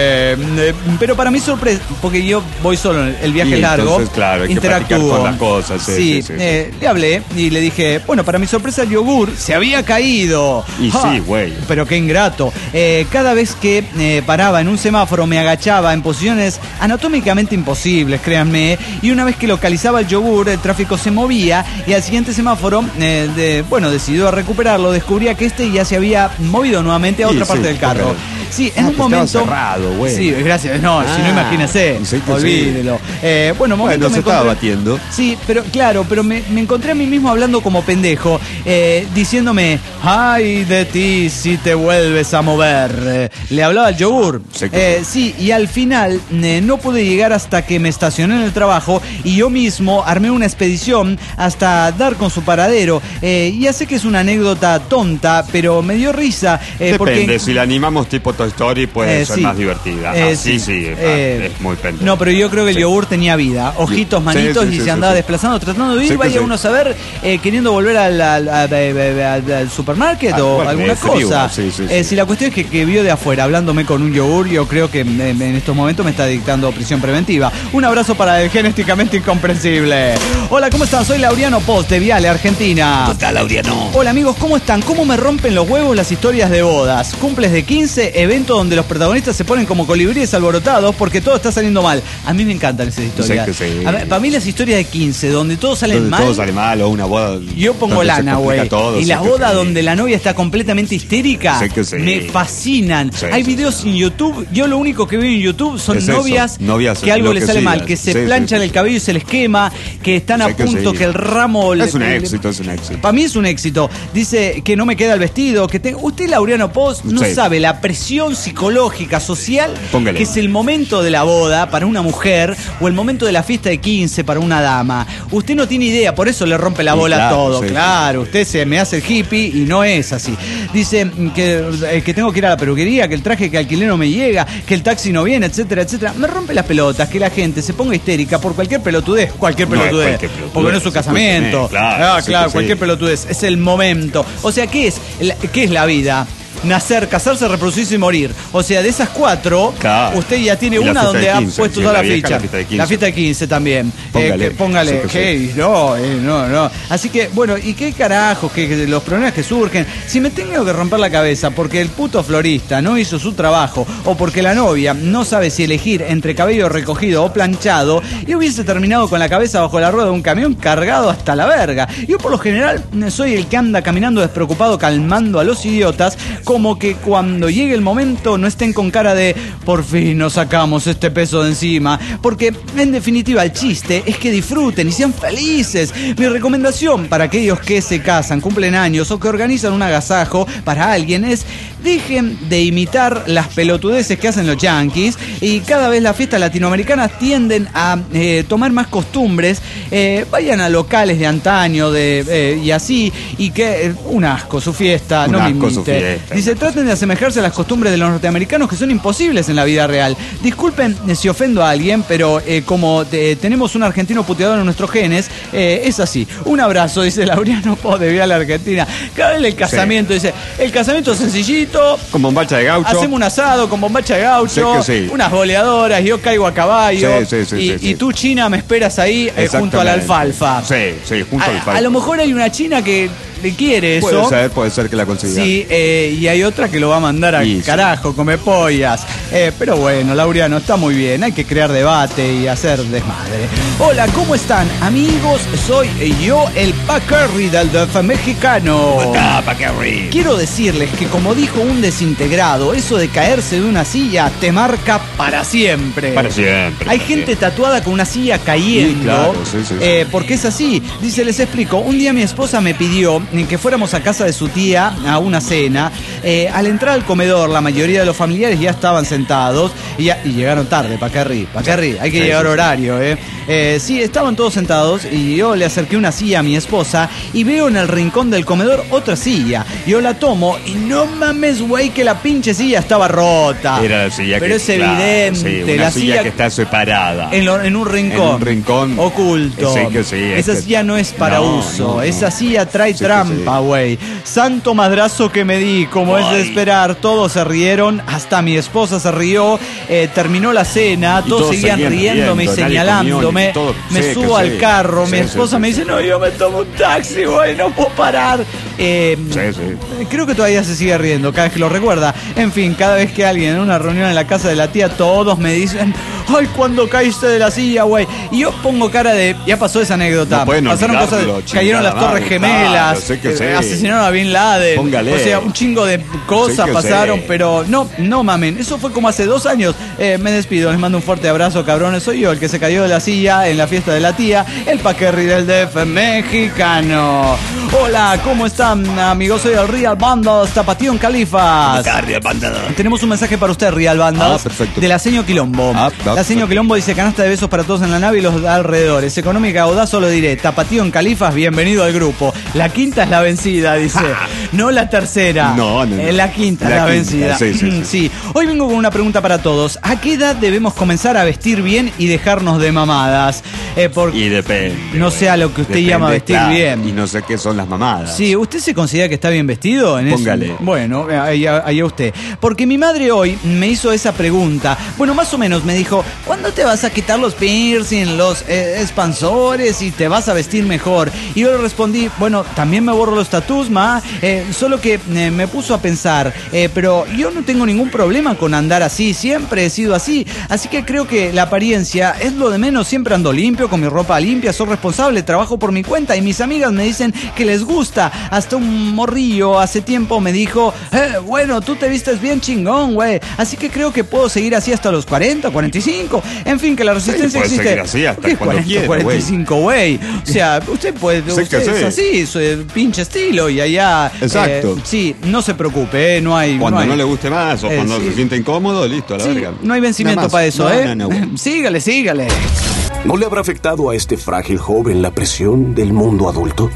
Speaker 8: Eh, Pero para mi sorpresa, porque yo voy solo, el viaje
Speaker 4: Y
Speaker 8: es largo.
Speaker 4: entonces, claro, hay que practicar
Speaker 8: interactúo.
Speaker 4: con las cosas, sí, sí, sí, sí.
Speaker 8: eh, le hablé y le dije, bueno, para mi sorpresa el yogur se había caído.
Speaker 4: Y
Speaker 8: Ja,
Speaker 4: sí, güey.
Speaker 8: Pero qué ingrato. Eh, cada vez que eh, paraba en un semáforo, me agachaba en posiciones anatómicamente imposibles, créanme, y una vez que localizaba el yogur, el tráfico se movía y al siguiente semáforo, eh, de, bueno, decidió recuperarlo, descubría que este ya se había movido nuevamente a otra
Speaker 4: sí,
Speaker 8: parte
Speaker 4: sí,
Speaker 8: del carro.
Speaker 4: okay.
Speaker 8: Sí, en
Speaker 4: ah,
Speaker 8: un momento...
Speaker 4: cerrado, güey.
Speaker 8: Sí, gracias. No, ah, si no, imagínese.
Speaker 4: Sí,
Speaker 8: olvídelo. Sí. Eh, bueno, momento
Speaker 4: bueno, se
Speaker 8: me encontré...
Speaker 4: estaba batiendo.
Speaker 8: Sí, pero claro, pero me, me encontré a mí mismo hablando como pendejo, eh, diciéndome, ay de ti si te vuelves a mover. Eh, le hablaba al yogur. Eh, sí, y al final eh, no pude llegar hasta que me estacioné en el trabajo y yo mismo armé una expedición hasta dar con su paradero. Eh, ya sé que es una anécdota tonta, pero me dio risa.
Speaker 4: Eh, Depende,
Speaker 8: porque...
Speaker 4: si la animamos tipo Toy Story puede
Speaker 8: eh,
Speaker 4: ser
Speaker 8: sí.
Speaker 4: más divertida.
Speaker 8: Eh,
Speaker 4: Así sí, sí
Speaker 8: eh,
Speaker 4: es muy pendejo.
Speaker 8: No, pero yo creo que el
Speaker 4: sí.
Speaker 8: yogur tenía vida. Ojitos, manitos,
Speaker 4: sí, sí,
Speaker 8: y
Speaker 4: sí,
Speaker 8: se andaba
Speaker 4: sí, sí.
Speaker 8: desplazando, tratando de ir,
Speaker 4: Sí,
Speaker 8: vaya
Speaker 4: sí.
Speaker 8: uno a saber, eh, queriendo volver al, al, al, al, al supermarket
Speaker 4: Ah,
Speaker 8: o
Speaker 4: bueno,
Speaker 8: alguna
Speaker 4: ese
Speaker 8: cosa.
Speaker 4: vivo, sí, sí,
Speaker 8: eh,
Speaker 4: sí.
Speaker 8: Si la cuestión es que, que vio de afuera, hablándome con un yogur, yo creo que en, en estos momentos me está dictando prisión preventiva. Un abrazo para el genéticamente incomprensible. Hola, ¿cómo están? Soy Laureano Post de Viale, Argentina.
Speaker 3: ¿Cómo está, Laureano?
Speaker 8: Hola amigos, ¿cómo están? ¿Cómo me rompen los huevos las historias de bodas? Cumples de quince, evento donde los protagonistas se ponen como colibríes alborotados porque todo está saliendo mal. A mí me encantan esas historias.
Speaker 4: Sí, sí.
Speaker 8: A ver, para mí las historias de quince, donde todo sale
Speaker 4: Donde
Speaker 8: mal.
Speaker 4: todo sale mal o una boda.
Speaker 8: Yo pongo
Speaker 4: donde se
Speaker 8: lana,
Speaker 4: complica
Speaker 8: güey.
Speaker 4: todo,
Speaker 8: Y
Speaker 4: sí
Speaker 8: las
Speaker 4: que
Speaker 8: bodas
Speaker 4: sí.
Speaker 8: donde la novia está completamente histérica
Speaker 4: Sí que sí.
Speaker 8: me fascinan.
Speaker 4: Sí,
Speaker 8: Hay
Speaker 4: sí,
Speaker 8: videos
Speaker 4: sí.
Speaker 8: en YouTube. Yo lo único que veo en YouTube son
Speaker 4: Es eso,
Speaker 8: novias,
Speaker 4: novias
Speaker 8: que algo les sale
Speaker 4: enloquecidas.
Speaker 8: mal, que se
Speaker 4: Sí, sí,
Speaker 8: planchan
Speaker 4: sí.
Speaker 8: el cabello y se les quema, que están a
Speaker 4: Sí que
Speaker 8: punto,
Speaker 4: sí.
Speaker 8: que el ramo...
Speaker 4: Es un
Speaker 8: le-
Speaker 4: éxito, es un éxito.
Speaker 8: Para mí es un éxito. Dice que no me queda el vestido, que tengo... Usted, Laureano Post, no
Speaker 4: Sí.
Speaker 8: sabe la presión psicológica, social,
Speaker 4: Póngale.
Speaker 8: que es el momento de la boda para una mujer o el momento de la fiesta de quince para una dama. Usted no tiene idea, por eso le rompe la
Speaker 4: Y
Speaker 8: bola
Speaker 4: claro,
Speaker 8: todo.
Speaker 4: sí,
Speaker 8: Claro, usted se me hace el hippie y no es así. Dice que, eh, que tengo que ir a la peluquería, que el traje que alquilé no me llega, que el taxi no viene, etcétera, etcétera. Me rompe las pelotas que la gente se ponga histérica por cualquier pelotudez. Cualquier
Speaker 4: No es
Speaker 8: pelotudez.
Speaker 4: cualquier pelotudez,
Speaker 8: Porque no es su
Speaker 4: sí,
Speaker 8: casamiento.
Speaker 4: escúcheme, claro,
Speaker 8: ah,
Speaker 4: sí
Speaker 8: claro,
Speaker 4: que sí.
Speaker 8: cualquier pelotudez. Es el momento. O sea, ¿qué es, la- qué es la vida? Nacer, casarse, reproducirse y morir. O sea, de esas cuatro,
Speaker 4: Claro.
Speaker 8: usted ya tiene
Speaker 4: Y la
Speaker 8: una
Speaker 4: fiesta
Speaker 8: donde
Speaker 4: de
Speaker 8: ha
Speaker 4: quince,
Speaker 8: puesto
Speaker 4: sí,
Speaker 8: toda
Speaker 4: la
Speaker 8: la
Speaker 4: vieja,
Speaker 8: ficha.
Speaker 4: la fiesta de quince.
Speaker 8: La fiesta de quince también.
Speaker 4: Póngale.
Speaker 8: Eh, que- póngale.
Speaker 4: Sí que sí.
Speaker 8: ¿Qué? No, eh, no, no. Así que, bueno, ¿y qué carajos? Que, que los problemas que surgen. Si me tengo que romper la cabeza porque el puto florista no hizo su trabajo o porque la novia no sabe si elegir entre cabello recogido o planchado, y hubiese terminado con la cabeza bajo la rueda de un camión cargado hasta la verga. Yo por lo general soy el que anda caminando despreocupado calmando a los idiotas, como que cuando llegue el momento no estén con cara de por fin nos sacamos este peso de encima, porque en definitiva el chiste es que disfruten y sean felices. Mi recomendación para aquellos que se casan, cumplen años o que organizan un agasajo para alguien es: dejen de imitar las pelotudeces que hacen los yanquis, y cada vez las fiestas latinoamericanas tienden a eh, tomar más costumbres. Eh, vayan a locales de antaño de, eh, y así, y que eh, un asco su fiesta,
Speaker 4: Un
Speaker 8: no me
Speaker 4: asco su
Speaker 8: imite.
Speaker 4: fiesta.
Speaker 8: Dice, traten de asemejarse a las costumbres de los norteamericanos, que son imposibles en la vida real. Disculpen eh, si ofendo a alguien, pero eh, como eh, tenemos un argentino puteador en nuestros genes, eh, es así. Un abrazo, dice Laureano Post de Viale, Argentina. Cada vez el casamiento, dice, el casamiento es sencillito.
Speaker 4: Con bombacha de gaucho.
Speaker 8: Hacemos un asado con bombacha de gaucho,
Speaker 4: Sí que sí.
Speaker 8: unas boleadoras, yo caigo a caballo,
Speaker 4: Sí, sí, sí,
Speaker 8: y,
Speaker 4: sí, sí.
Speaker 8: y tú, China, me esperas ahí eh, junto a la
Speaker 4: Exactamente.
Speaker 8: alfalfa.
Speaker 4: Sí, sí, junto
Speaker 8: a,
Speaker 4: al alfalfa.
Speaker 8: a lo mejor hay una china que le quiere eso.
Speaker 4: Puede ser, puede ser que la consiga.
Speaker 8: Sí, eh, y hay otra que lo va a mandar al
Speaker 4: Y sí.
Speaker 8: carajo, come pollas. Eh, pero bueno, Laureano, está muy bien, hay que crear debate y hacer desmadre. Hola, ¿cómo están, amigos? Soy yo, el Pacarri del D F mexicano.
Speaker 3: ¿Cómo está, Pacarri?
Speaker 8: Quiero decirles que, como dijo un desintegrado, eso de caerse de una silla te marca para siempre.
Speaker 4: Para siempre.
Speaker 8: Hay
Speaker 4: para
Speaker 8: gente
Speaker 4: siempre.
Speaker 8: tatuada con una silla cayendo.
Speaker 4: Sí, claro, sí, sí, sí.
Speaker 8: eh, porque es así. Dice, les explico. Un día mi esposa me pidió que fuéramos a casa de su tía a una cena. Eh, al entrar al comedor, la mayoría de los familiares ya estaban sentados y, ya- y llegaron tarde, Pacarri. Pacarri, hay que
Speaker 4: Sí,
Speaker 8: llegar
Speaker 4: sí, sí.
Speaker 8: horario, ¿eh? Eh, Sí, estaban todos sentados y yo le acerqué una silla a mi esposa y veo en el rincón del comedor otra silla. Yo la tomo y no mames, güey, que la pinche silla estaba rota.
Speaker 4: Era la silla
Speaker 8: Pero
Speaker 4: que,
Speaker 8: es
Speaker 4: claro,
Speaker 8: evidente,
Speaker 4: sí, una
Speaker 8: la
Speaker 4: silla,
Speaker 8: silla
Speaker 4: que está separada.
Speaker 8: En, lo- en un rincón.
Speaker 4: En un rincón.
Speaker 8: Oculto.
Speaker 4: Sí, que sí, es
Speaker 8: Esa
Speaker 4: que-
Speaker 8: silla no es para
Speaker 4: No,
Speaker 8: uso.
Speaker 4: no, no.
Speaker 8: Esa silla trae
Speaker 4: Sí,
Speaker 8: trapo trampa, güey. Santo madrazo que me di, como Ay. es de esperar. Todos se rieron, hasta mi esposa se rió. Eh, terminó la cena, todos, todos seguían riéndome y señalándome. Comió, me sí, subo al sí. carro, sí, mi esposa sí, me dice, sí. no, yo me tomo un taxi, güey, no puedo parar. Eh, sí, sí. Creo que todavía se sigue riendo cada vez que lo recuerda. En fin, cada vez que alguien en una reunión en la casa de la tía, todos me dicen, ay, cuando caíste de la silla, güey. Y yo pongo cara de, ya pasó esa anécdota. No Pasaron cosas, cayeron las torres madre, gemelas, claro, que eh, asesinaron a Bin Laden. Póngale. O sea, un chingo de cosas pasaron, sé. pero no, no mamen. Eso fue como hace dos años. Eh, me despido, les mando un fuerte abrazo, cabrones. Soy yo el que se cayó de la silla en la fiesta de la tía, el paquerri del D F mexicano. Hola, ¿cómo están, amigos? Soy el Real Bandas, Tapatío Califas.
Speaker 3: Real Bandas.
Speaker 8: Tenemos un mensaje para usted, Real Bandas, ah, perfecto. de la señor Quilombo. Ah, ah, la señor Quilombo dice, canasta de besos para todos en la nave y los alrededores. Económica audaz, solo diré, Tapatío en Califas, bienvenido al grupo. La quinta es la vencida, dice. No la tercera. No, no, no. La quinta la es la quinta, vencida. Sí, sí, sí. sí. Hoy vengo con una pregunta para todos. ¿A qué edad debemos comenzar a vestir bien y dejarnos de mamadas? Eh, porque
Speaker 4: y depende.
Speaker 8: No sé a lo que usted
Speaker 4: depende,
Speaker 8: llama vestir
Speaker 4: claro,
Speaker 8: bien.
Speaker 4: Y no sé qué son las mamadas.
Speaker 8: Sí, ¿usted se considera que está bien vestido? En
Speaker 4: Póngale.
Speaker 8: Eso? Bueno, ahí a usted. Porque mi madre hoy me hizo esa pregunta. Bueno, más o menos me dijo, ¿cuándo te vas a quitar los piercing, los eh, expansores y te vas a vestir mejor? Y yo le respondí, bueno, también me borro los tatús, ma. Eh, solo que eh, me puso a pensar, eh, pero yo no tengo ningún problema con andar así, siempre he sido así. Así que creo que la apariencia es lo de menos. Siempre ando limpio, con mi ropa limpia, soy responsable, trabajo por mi cuenta y mis amigas me dicen que les gusta. Hasta un morrillo hace tiempo me dijo, eh, bueno, tú te vistes bien chingón, güey. Así que creo que puedo seguir así hasta los cuarenta, cuarenta y cinco. En fin, que la resistencia sí, existe.
Speaker 4: Así hasta cuando
Speaker 8: cuarenta,
Speaker 4: quiera,
Speaker 8: cuarenta y cinco, güey. O sea, usted puede,
Speaker 4: sé
Speaker 8: usted es así, su pinche estilo y allá.
Speaker 4: Exacto.
Speaker 8: Eh, sí, no se preocupe, eh, no hay.
Speaker 4: Cuando
Speaker 8: no, hay,
Speaker 4: no le guste más o eh, cuando sí. se siente incómodo, listo, a la
Speaker 8: sí,
Speaker 4: verga.
Speaker 8: No hay vencimiento para eso,
Speaker 4: no,
Speaker 8: ¿eh?
Speaker 4: No, no, bueno.
Speaker 8: Sígale, sígale.
Speaker 9: ¿No le habrá afectado a este frágil joven la presión del mundo adulto?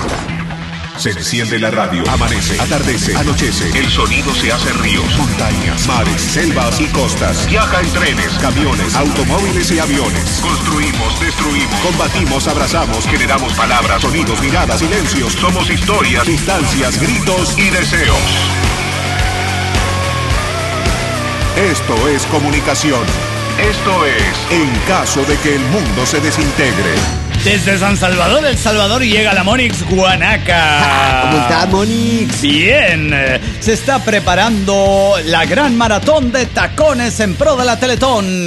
Speaker 6: Se enciende la radio, amanece, atardece, anochece. El sonido se hace ríos, montañas, mares, selvas y costas. Viaja en trenes, camiones, automóviles y aviones. Construimos, destruimos, combatimos, abrazamos, generamos palabras, sonidos, miradas, silencios. Somos historias, distancias, gritos y deseos. Esto es comunicación. Esto es En caso de que el mundo se desintegre.
Speaker 8: Desde San Salvador, El Salvador, llega la Monix Guanaca.
Speaker 4: ¿Cómo está, Monix?
Speaker 8: Bien. Se está preparando la gran maratón de tacones en pro de la Teletón.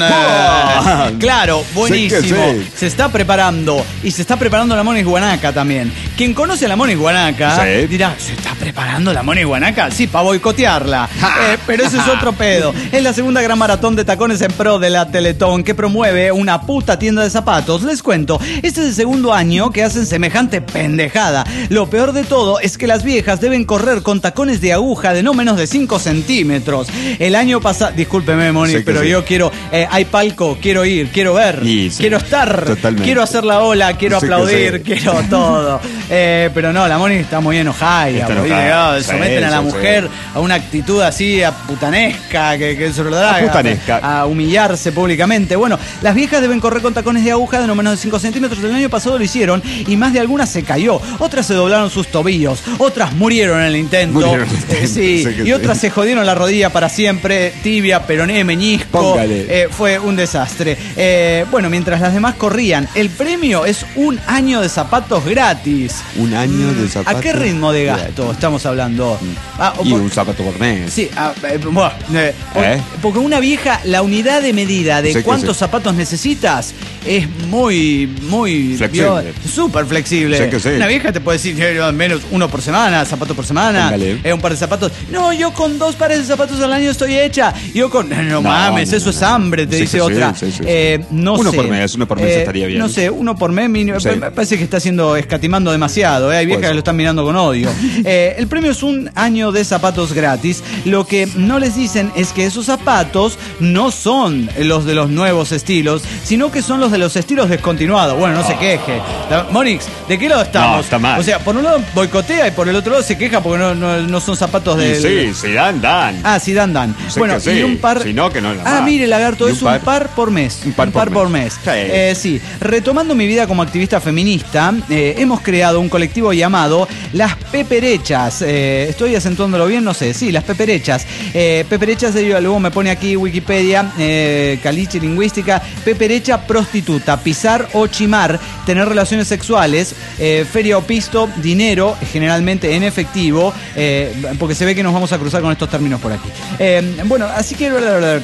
Speaker 8: Oh. Claro, buenísimo. Sí sí. Se está preparando. Y se está preparando la Monix Guanaca también. Quien conoce a la Monix Guanaca sí. dirá, ¿se está preparando la Monix Guanaca? Sí, para boicotearla. Eh, pero ese es otro pedo. Es la segunda gran maratón de tacones en pro de la Teletón que promueve una puta tienda de zapatos. Les cuento, este es el segundo año que hacen semejante pendejada. Lo peor de todo es que las viejas deben correr con tacones de aguja de no menos de cinco centímetros. El año pasado, discúlpeme, Moni, sí, pero sí. yo quiero, eh, hay palco, quiero ir, quiero ver, sí, sí. quiero estar, Totalmente. quiero hacer la ola, quiero sí, aplaudir, sí. quiero todo. Eh, pero no, la Moni está muy enojada. Está enojada. Someten sí, a la mujer sí. a una actitud así a putanesca, que, que se lo da, a, a humillarse públicamente. Bueno, las viejas deben correr con tacones de aguja de no menos de cinco centímetros. El año pasado lo hicieron y más de alguna se cayó. Otras se doblaron sus tobillos, otras murieron en el intento. Murieron. Eh, sí, sí y otras sí. se jodieron la rodilla para siempre, tibia, peroné, meñisco. Eh, fue un desastre. Eh, bueno, mientras las demás corrían, el premio es un año de zapatos gratis.
Speaker 4: Un año de zapatos.
Speaker 8: ¿A qué ritmo de gasto gratis. estamos hablando?
Speaker 4: Ah, y por... un zapato por mes.
Speaker 8: Sí, ah, eh, bueno, eh, ¿Eh? porque una vieja, la unidad de medida de sí, cuántos sí. zapatos necesitas es muy, muy
Speaker 4: flexible.
Speaker 8: Súper flexible.
Speaker 4: Sí que sí.
Speaker 8: Una vieja te puede decir al menos uno por semana, zapatos por semana, eh, un par de zapatos. No, yo con dos pares de zapatos al año estoy hecha. Yo con. No, no mames, no, eso no, es hambre, te sí, dice otra. Sí, sí, sí, eh, no
Speaker 4: uno
Speaker 8: sé.
Speaker 4: por mes, uno por mes eh, estaría bien.
Speaker 8: No sé, uno por mes. Mi, sí. Me parece que está haciendo escatimando demasiado. Eh. Hay viejas pues. que lo están mirando con odio. eh, el premio es un año de zapatos gratis. Lo que no les dicen es que esos zapatos no son los de los nuevos estilos, sino que son los de de los estilos descontinuados. Bueno, no oh. se queje. La, Monix, ¿de qué lado estamos?
Speaker 3: No, está mal.
Speaker 8: O sea, por un lado boicotea y por el otro lado se queja porque no, no, no son zapatos de...
Speaker 3: Sí, si dan, dan.
Speaker 8: Ah, si dan, dan.
Speaker 3: Sé
Speaker 8: bueno,
Speaker 3: sí.
Speaker 8: y un par...
Speaker 3: Si no, que no la
Speaker 8: Ah,
Speaker 3: dan.
Speaker 8: mire, Lagarto,
Speaker 3: ¿Y
Speaker 8: es
Speaker 3: un par?
Speaker 8: un par por mes.
Speaker 3: Un par,
Speaker 8: un par por mes.
Speaker 3: por mes. Sí.
Speaker 8: Eh, sí. Retomando mi vida como activista feminista, eh, hemos creado un colectivo llamado Las Peperechas. Eh, ¿Estoy acentuándolo bien? No sé. Sí, Las Peperechas. Eh, peperechas, luego me pone aquí Wikipedia, eh, Caliche Lingüística. Peperecha, prostituta, pisar o chimar, tener relaciones sexuales, eh, feria o pisto, dinero, generalmente en efectivo, eh, porque se ve que nos vamos a cruzar con estos términos por aquí. Eh, bueno, así que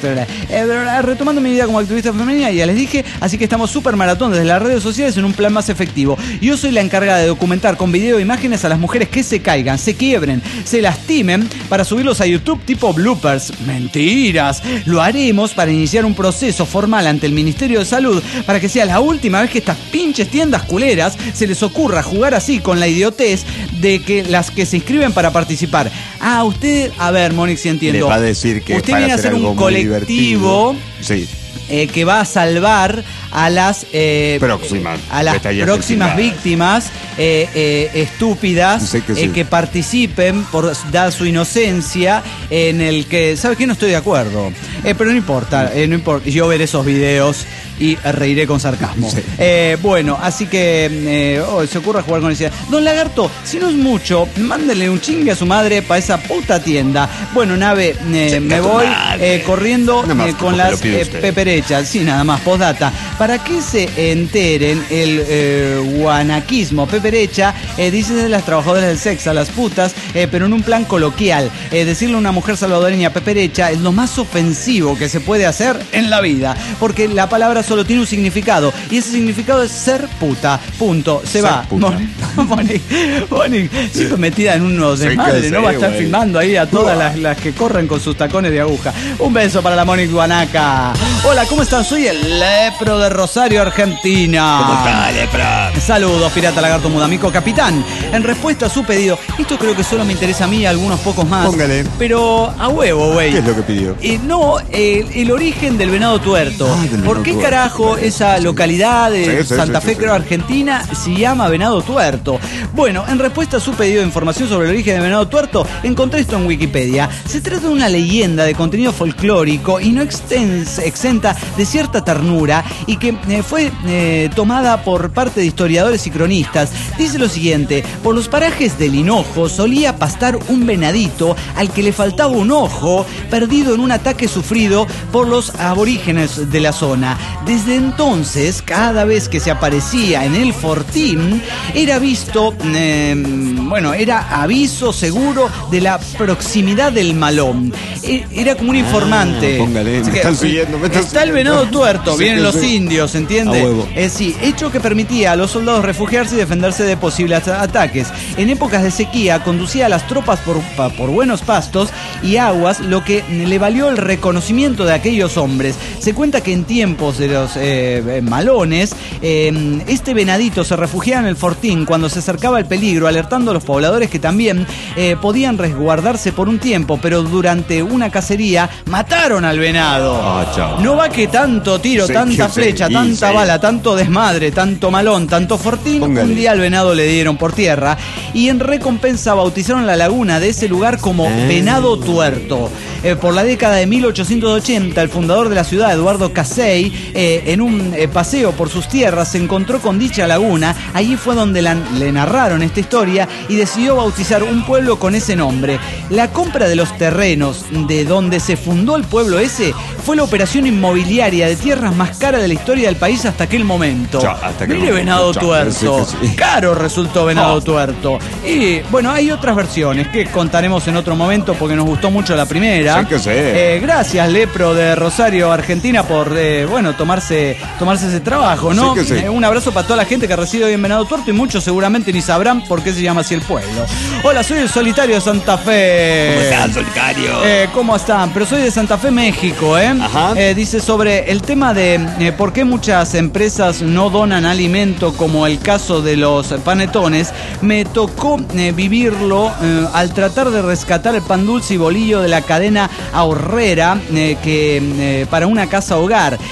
Speaker 8: eh, retomando mi vida como activista femenina, ya les dije, así que estamos súper maratón desde las redes sociales en un plan más efectivo. Yo soy la encargada de documentar con video e imágenes a las mujeres que se caigan, se quiebren, se lastimen para subirlos a YouTube tipo bloopers. Mentiras. Lo haremos para iniciar un proceso formal ante el Ministerio de Salud para que sea la última vez que estas pinches tiendas culeras se les ocurra jugar así con la idiotez de que las que se inscriben para participar. Ah, usted, a ver, Monix, si entiendo.
Speaker 4: Le va a decir que
Speaker 8: usted
Speaker 4: para
Speaker 8: viene a hacer un colectivo
Speaker 4: sí.
Speaker 8: eh, que va a salvar a las eh,
Speaker 4: próximas,
Speaker 8: a las próximas víctimas eh, eh, estúpidas sí que, sí. eh, que participen por dar su inocencia en el que, ¿sabe qué? No estoy de acuerdo, eh, pero no importa, eh, no importa, yo veré esos videos y reiré con sarcasmo. Sí. Eh, bueno, así que eh, oh, se ocurre jugar con esa idea. Don Lagarto, si no es mucho, mándele un chingue a su madre para esa puta tienda. Bueno, Nave, eh, me voy eh, corriendo eh, con las eh, peperechas. Sí, nada más, postdata. Para que se enteren, el eh, guanaquismo peperecha eh, dice de las trabajadoras del sexo, a las putas, eh, pero en un plan coloquial. Eh, decirle a una mujer salvadoreña peperecha es lo más ofensivo que se puede hacer en la vida, porque la palabra solo tiene un significado, y ese significado es ser puta. Punto. Se ser va. Monique, Monique, siempre metida en unos desmadres, ¿no? Va a estar wey. filmando ahí a todas las, las que corren con sus tacones de aguja. Un beso para la Monique Guanaca. Hola, ¿cómo están? Soy el Lepro de Rosario, Argentina.
Speaker 3: ¿Cómo está, Lepro?
Speaker 8: Saludos, Pirata Lagarto Mudamico. Capitán, en respuesta a su pedido, esto creo que solo me interesa a mí y a algunos pocos más.
Speaker 4: Póngale.
Speaker 8: Pero a huevo, güey.
Speaker 4: ¿Qué es lo que pidió?
Speaker 8: Eh, no, eh, el origen del venado tuerto. Ah, del ¿Por qué tuerto. carajo esa localidad de sí, Santa sí, Fe, sí, creo, sí. Argentina, se llama Venado Tuerto? Bueno, en respuesta a su pedido de información sobre el origen del venado tuerto, encontré esto en Wikipedia. Se trata de una leyenda de contenido folclórico y no extens, exenta de cierta ternura, y que eh, fue eh, tomada por parte de historiadores y cronistas. Dice lo siguiente: por los parajes del Hinojo solía pastar un venadito al que le faltaba un ojo, perdido en un ataque sufrido por los aborígenes de la zona. Desde entonces, cada vez que se aparecía en el fortín, era visto, eh, bueno, era aviso seguro de la proximidad del malón. Era como un informante.
Speaker 4: Ah, póngale, me están siguiendo, me están
Speaker 8: Está
Speaker 4: siguiendo.
Speaker 8: el venado tuerto,
Speaker 4: Sí,
Speaker 8: vienen los
Speaker 4: sí.
Speaker 8: indios, ¿entiende?
Speaker 4: A huevo.
Speaker 8: Eh, sí, hecho que permitía a los soldados refugiarse y defenderse de posibles ataques. En épocas de sequía conducía a las tropas por, por buenos pastos y aguas, lo que le valió el reconocimiento de aquellos hombres. Se cuenta que en tiempos de los eh, malones, eh, este venadito se refugiaba en el fortín cuando se acercaba el peligro, alertando a los pobladores que también eh, podían resguardarse por un tiempo, pero durante una cacería mataron al venado.
Speaker 4: Ah,
Speaker 8: no va que tanto tiro,
Speaker 4: Sí,
Speaker 8: tanta
Speaker 4: que
Speaker 8: flecha,
Speaker 4: sí,
Speaker 8: tanta
Speaker 4: sí.
Speaker 8: bala, tanto desmadre, tanto malón, tanto fortín.
Speaker 4: Póngale.
Speaker 8: Un día al venado le dieron por tierra y en recompensa bautizaron la laguna de ese lugar como
Speaker 4: Ah.
Speaker 8: Venado Tuerto. Eh, por la década de mil ochocientos ochenta, el fundador de la ciudad, Eduardo Casey, eh, en un eh, paseo por sus tierras, se encontró con dicha laguna. Allí fue donde la, le narraron esta historia y decidió bautizar un pueblo con ese nombre. La compra de los terrenos de donde se fundó el pueblo ese fue la operación inmobiliaria de tierras más cara de la historia del país hasta aquel momento.
Speaker 4: Ya, hasta aquel
Speaker 8: Mire,
Speaker 4: momento.
Speaker 8: Venado
Speaker 4: Ya,
Speaker 8: Tuerto.
Speaker 4: sí que sí.
Speaker 8: Caro resultó Venado
Speaker 4: Oh.
Speaker 8: Tuerto. Y bueno, hay otras versiones que contaremos en otro momento porque nos gustó mucho la primera.
Speaker 4: Sí que sí.
Speaker 8: Eh, gracias, Lepro de Rosario, Argentina, por eh, bueno, tomarse, tomarse ese trabajo, ¿no?
Speaker 4: Sí que sí.
Speaker 8: Eh, un abrazo para toda la gente que reside hoy en Venado Tuerto y muchos seguramente ni sabrán por qué se llama así el pueblo. Hola, soy el Solitario de Santa Fe.
Speaker 3: ¿Cómo estás, Solitario?
Speaker 8: Eh, ¿Cómo están? Pero soy de Santa Fe, México, ¿eh?
Speaker 3: Ajá.
Speaker 8: Eh, dice sobre el tema de eh, por qué muchas empresas no donan alimento, como el caso de los panetones. Me tocó eh, vivirlo eh, al tratar de rescatar el pan dulce y bolillo de la cadena ahorrera eh, que eh, para una casa hogar. Ellos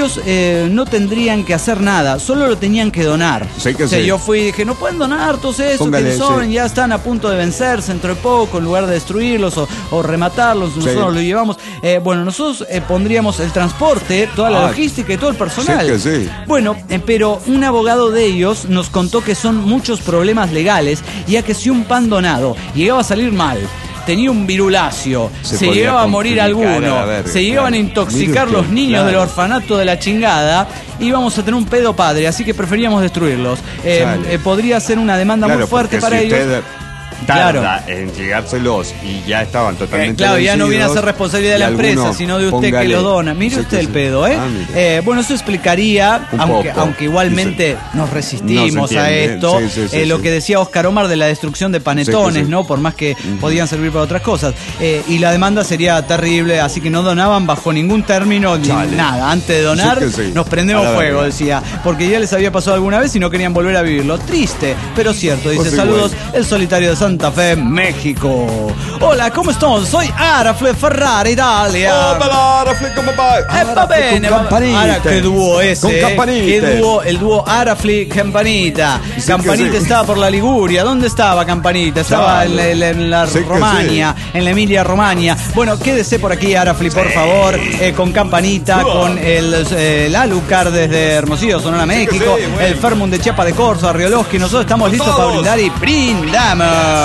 Speaker 8: ellos eh, no tendrían que hacer nada, solo lo tenían que donar.
Speaker 4: Sí que
Speaker 8: o sea,
Speaker 4: sí.
Speaker 8: yo fui y dije, no pueden donar todos esos
Speaker 4: Póngale,
Speaker 8: que sobren,
Speaker 4: sí.
Speaker 8: ya están a punto de vencerse dentro de poco, en lugar de destruirlos o, o rematarlos, nosotros
Speaker 4: Sí.
Speaker 8: lo llevamos. Eh, bueno, nosotros eh, pondríamos el transporte, toda la
Speaker 4: Ah,
Speaker 8: logística y todo el personal.
Speaker 4: sí que sí.
Speaker 8: Bueno, eh, pero un abogado de ellos nos contó que son muchos problemas legales, ya que si un pan donado llegaba a salir mal, tenía un virulacio, se,
Speaker 4: Se podía
Speaker 8: llegaba a morir
Speaker 4: complicar
Speaker 8: alguno,
Speaker 4: a la verga,
Speaker 8: se llegaban
Speaker 4: claro.
Speaker 8: a intoxicar
Speaker 4: Mire
Speaker 8: los
Speaker 4: usted,
Speaker 8: niños
Speaker 4: claro.
Speaker 8: del orfanato de la chingada, íbamos a tener un pedo padre, así que preferíamos destruirlos. Eh,
Speaker 4: Sale.
Speaker 8: eh, podría ser una demanda
Speaker 4: Claro,
Speaker 8: muy fuerte
Speaker 4: porque
Speaker 8: para
Speaker 4: si
Speaker 8: ellos.
Speaker 4: usted tarda en llegárselos y ya estaban
Speaker 8: Eh,
Speaker 4: totalmente
Speaker 8: claro, ya no viene a ser
Speaker 4: vencidos,
Speaker 8: responsabilidad de
Speaker 4: y
Speaker 8: la empresa,
Speaker 4: alguno,
Speaker 8: sino de usted
Speaker 4: póngale,
Speaker 8: que lo dona. Mire
Speaker 4: sí
Speaker 8: usted
Speaker 4: que
Speaker 8: el
Speaker 4: sí.
Speaker 8: pedo, ¿eh?
Speaker 4: Ah, mire.
Speaker 8: Eh, Bueno, eso explicaría,
Speaker 4: Un
Speaker 8: aunque,
Speaker 4: poco.
Speaker 8: aunque igualmente nos resistimos
Speaker 4: No se
Speaker 8: a
Speaker 4: entiende.
Speaker 8: esto,
Speaker 4: Sí, sí, sí,
Speaker 8: eh, lo
Speaker 4: sí.
Speaker 8: que decía Oscar Omar de la destrucción de panetones,
Speaker 4: Sí que sí.
Speaker 8: ¿no? Por más que podían servir para otras cosas. Eh, y la demanda sería terrible, así que no donaban bajo ningún término ni
Speaker 4: Chale.
Speaker 8: nada. Antes de donar,
Speaker 4: Sí que sí.
Speaker 8: nos prendemos
Speaker 4: A la
Speaker 8: fuego,
Speaker 4: verga.
Speaker 8: decía. Porque ya les había pasado alguna vez y no querían volver a vivirlo. Triste, pero cierto. Dice,
Speaker 4: Pues
Speaker 8: saludos,
Speaker 4: igual.
Speaker 8: el solitario de Santa Fe, México. Hola, ¿cómo están? Soy Arafle Ferrari Italia.
Speaker 4: Oh, Arafle, come by.
Speaker 8: Eh, va bene,
Speaker 4: con
Speaker 8: va-
Speaker 4: campanita.
Speaker 8: Ahora, qué dúo ese.
Speaker 4: Con
Speaker 8: eh.
Speaker 4: campanita.
Speaker 8: Qué dúo, el dúo Arafli Campanita.
Speaker 4: Sí que
Speaker 8: Campanita
Speaker 4: sí.
Speaker 8: estaba por la Liguria. ¿Dónde estaba Campanita? Estaba en la, en la- en la
Speaker 4: Sí que
Speaker 8: Romagna, en la Emilia Romagna. Bueno, quédese por aquí, Arafli, por favor, eh, con Campanita, con el, eh, el Alucard desde Hermosillo, Sonora, México,
Speaker 4: sí, güey.
Speaker 8: el Fermum de Chiapa de Corzo, Arrioloski. Nosotros estamos listos para
Speaker 4: todos.
Speaker 8: brindar y brindamos.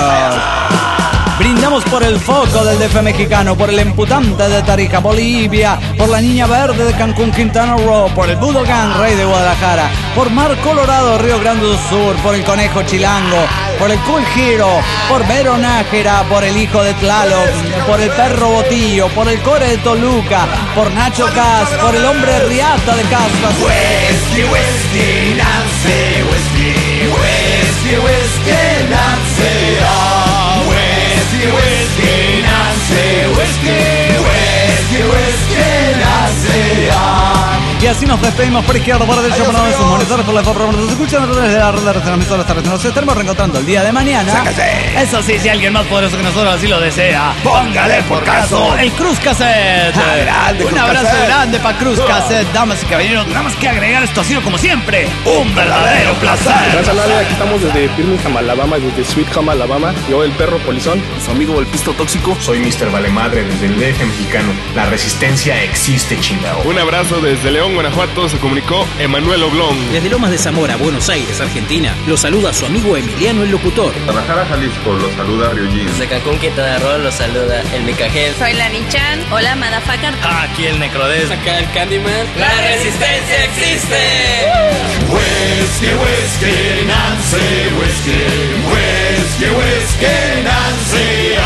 Speaker 8: Brindamos por el foco del D F mexicano, por el emputante de Tarija, Bolivia, por la niña verde de Cancún, Quintana Roo, por el Budokan, rey de Guadalajara, por Mar Colorado, Río Grande do Sur, por el Conejo Chilango, por el Cool Hero, por Vero Nájera, por el hijo de Tlaloc, por el perro Botillo, por el Core de Toluca, por Nacho Cas, por el hombre Riata de Caspas. Whisky, whisky, Nancy, whisky, whisky, whisky, Nancy, oh, whisky, whisky, Nancy, whisky, whisky, whisky, Nancy, oh. Y así nos despedimos por izquierda, por derecha, por lado de sus monitores, por la forma nos escuchan a través de la red de retransmisores terrestres. Nos estaremos reencontrando el día de mañana. Eso sí, si alguien más poderoso que nosotros así lo desea, póngale por caso el Cruz Cassette.
Speaker 4: Ah, grande,
Speaker 8: Un
Speaker 4: Cruz
Speaker 8: abrazo
Speaker 4: Cassette.
Speaker 8: grande para Cruz Cassette, damas y caballeros. Nada más que agregar, esto ha sido como siempre un verdadero placer.
Speaker 10: Gracias, Nale. Aquí estamos desde Birmingham, Alabama, desde Sweet Home, Alabama. Yo, el perro polizón.
Speaker 5: Su amigo el pisto tóxico.
Speaker 11: Soy mister Valemadre desde el D F mexicano. La resistencia existe, chingao.
Speaker 5: Un abrazo desde León, Guanajuato. Se comunicó Emanuel Oblón.
Speaker 12: Desde Lomas de Zamora, Buenos Aires, Argentina, lo saluda su amigo Emiliano el Locutor.
Speaker 13: Guadalajara, Jalisco, los saluda Ryujin.
Speaker 14: Desde Cancún, Quintana Roo, los saluda el Micajel.
Speaker 15: Soy la Nichan. Hola, Madafaka.
Speaker 5: Aquí el Necrodes.
Speaker 14: Acá el Candyman.
Speaker 15: ¡La resistencia existe!
Speaker 16: Whiskey, whiskey, Nancy, whiskey, whiskey, whiskey, Nancy.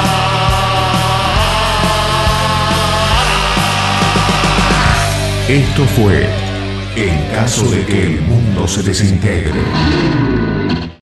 Speaker 6: Esto fue En caso de que el mundo se desintegre.